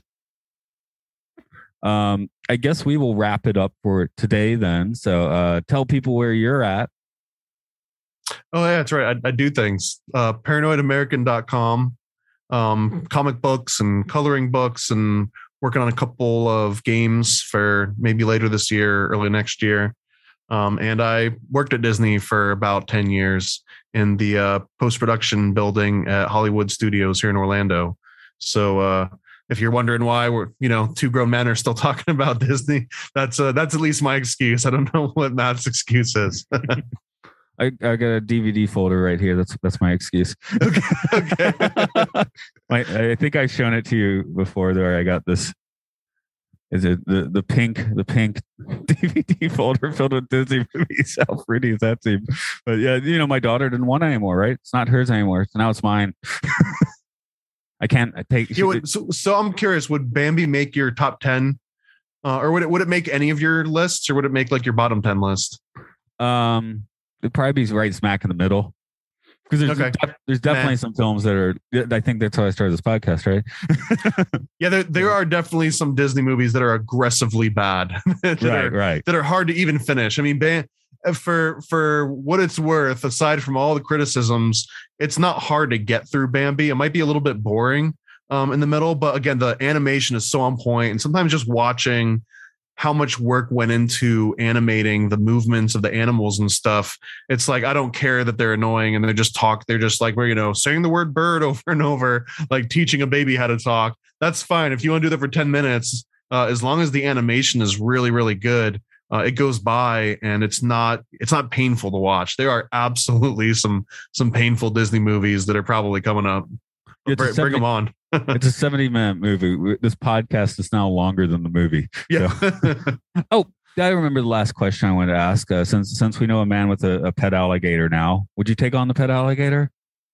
Um, I guess we will wrap it up for today then. So uh, tell people where you're at. Oh, yeah, that's right. I, I do things. Uh, paranoid american dot com, um, comic books and coloring books, and working on a couple of games for maybe later this year, early next year. Um, and I worked at Disney for about ten years in the uh, post-production building at Hollywood Studios here in Orlando. So uh, if you're wondering why we're, you know, two grown men are still talking about Disney, that's uh, that's at least my excuse. I don't know what Matt's excuse is. I, I got a D V D folder right here. That's that's my excuse. Okay. okay. my, I think I've shown it to you before. There, I got this. Is it the, the pink the pink D V D folder filled with Disney movies? How pretty does that seem? But yeah, you know, my daughter didn't want it anymore, right? It's not hers anymore. So now it's mine. I can't I take. Yeah, would, so, so I'm curious. Would Bambi make your top ten, uh, or would it would it make any of your lists, or would it make like your bottom ten list? Um. It'd probably be right smack in the middle, because there's okay. def- there's definitely nah. some films that are. I think that's how I started this podcast, right? Yeah, there there are definitely some Disney movies that are aggressively bad, that right, are, right, that are hard to even finish. I mean, Bam- for for what it's worth, aside from all the criticisms, it's not hard to get through Bambi. It might be a little bit boring, um, in the middle. But again, the animation is so on point, and sometimes just watching how much work went into animating the movements of the animals and stuff. It's like, I don't care that they're annoying and they just talk. They're just like, we're, you know, saying the word bird over and over, like teaching a baby how to talk. That's fine. If you want to do that for ten minutes, uh, as long as the animation is really, really good, uh, it goes by and it's not, it's not painful to watch. There are absolutely some, some painful Disney movies that are probably coming up. Bring, seventy, bring them on. It's a seventy minute movie. This podcast is now longer than the movie. Yeah. So. Oh, I remember the last question I wanted to ask. Uh, since since we know a man with a, a pet alligator now, would you take on the pet alligator?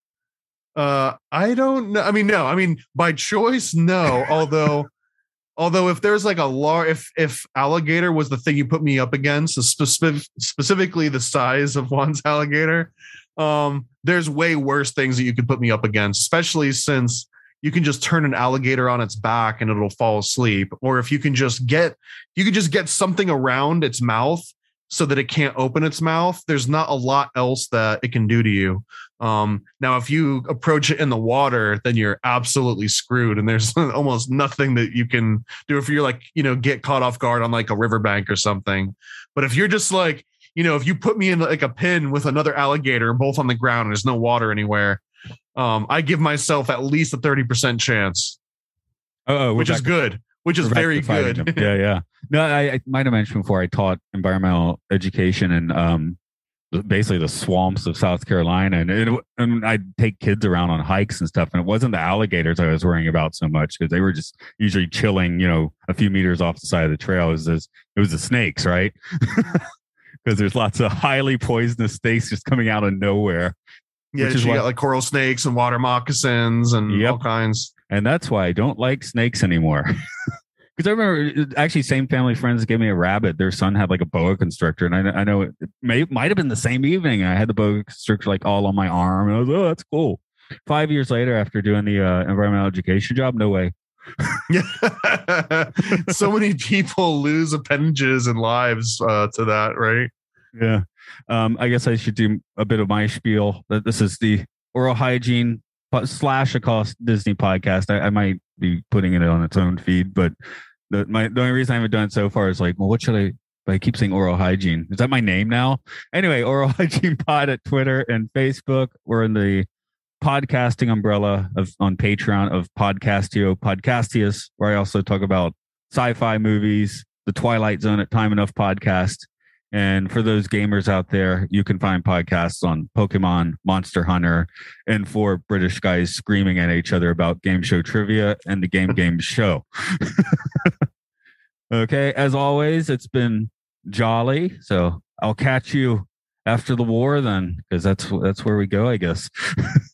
Uh, I don't know. I mean, no. I mean, by choice, no. although, although if there's like a large, if if alligator was the thing you put me up against, so specific, specifically the size of one's alligator. Um, there's way worse things that you could put me up against, especially since you can just turn an alligator on its back and it'll fall asleep. Or if you can just get, you can just get something around its mouth so that it can't open its mouth. There's not a lot else that it can do to you. Um, now, if you approach it in the water, then you're absolutely screwed. And there's almost nothing that you can do if you're like, you know, get caught off guard on like a riverbank or something. But if you're just like, you know, if you put me in like a pen with another alligator, both on the ground, and there's no water anywhere, um, I give myself at least a thirty percent chance. Oh, which is good, which is very good. Yeah, yeah. No, I, I might have mentioned before, I taught environmental education in um, basically the swamps of South Carolina. And, it, and I'd take kids around on hikes and stuff. And it wasn't the alligators I was worrying about so much because they were just usually chilling, you know, a few meters off the side of the trail. It was, this, it was the snakes, right? Because there's lots of highly poisonous snakes just coming out of nowhere. Yeah, you why, got like coral snakes and water moccasins and yep. all kinds. And that's why I don't like snakes anymore. Because I remember, actually, same family friends gave me a rabbit. Their son had like a boa constrictor, and I, I know it may might have been the same evening. I had the boa constrictor like all on my arm, and I was, oh, that's cool. Five years later, after doing the uh, environmental education job, no way. Yeah, so many people lose appendages and lives uh, to that, right? Yeah. Um, I guess I should do a bit of my spiel. This is the oral hygiene slash across Disney podcast. I, I might be putting it on its own feed, but the my the only reason I haven't done it so far is like, well, what should I? I keep saying oral hygiene. Is that my name now? Anyway, Oral Hygiene Pod at Twitter and Facebook. We're in the podcasting umbrella of on Patreon of Podcastio Podcastius, where I also talk about sci-fi movies, the Twilight Zone at Time Enough podcast. And for those gamers out there, you can find podcasts on Pokemon, Monster Hunter, and four British guys screaming at each other about game show trivia and the Game Game Show. Okay, as always, it's been jolly. So I'll catch you after the war then, because that's that's where we go, I guess.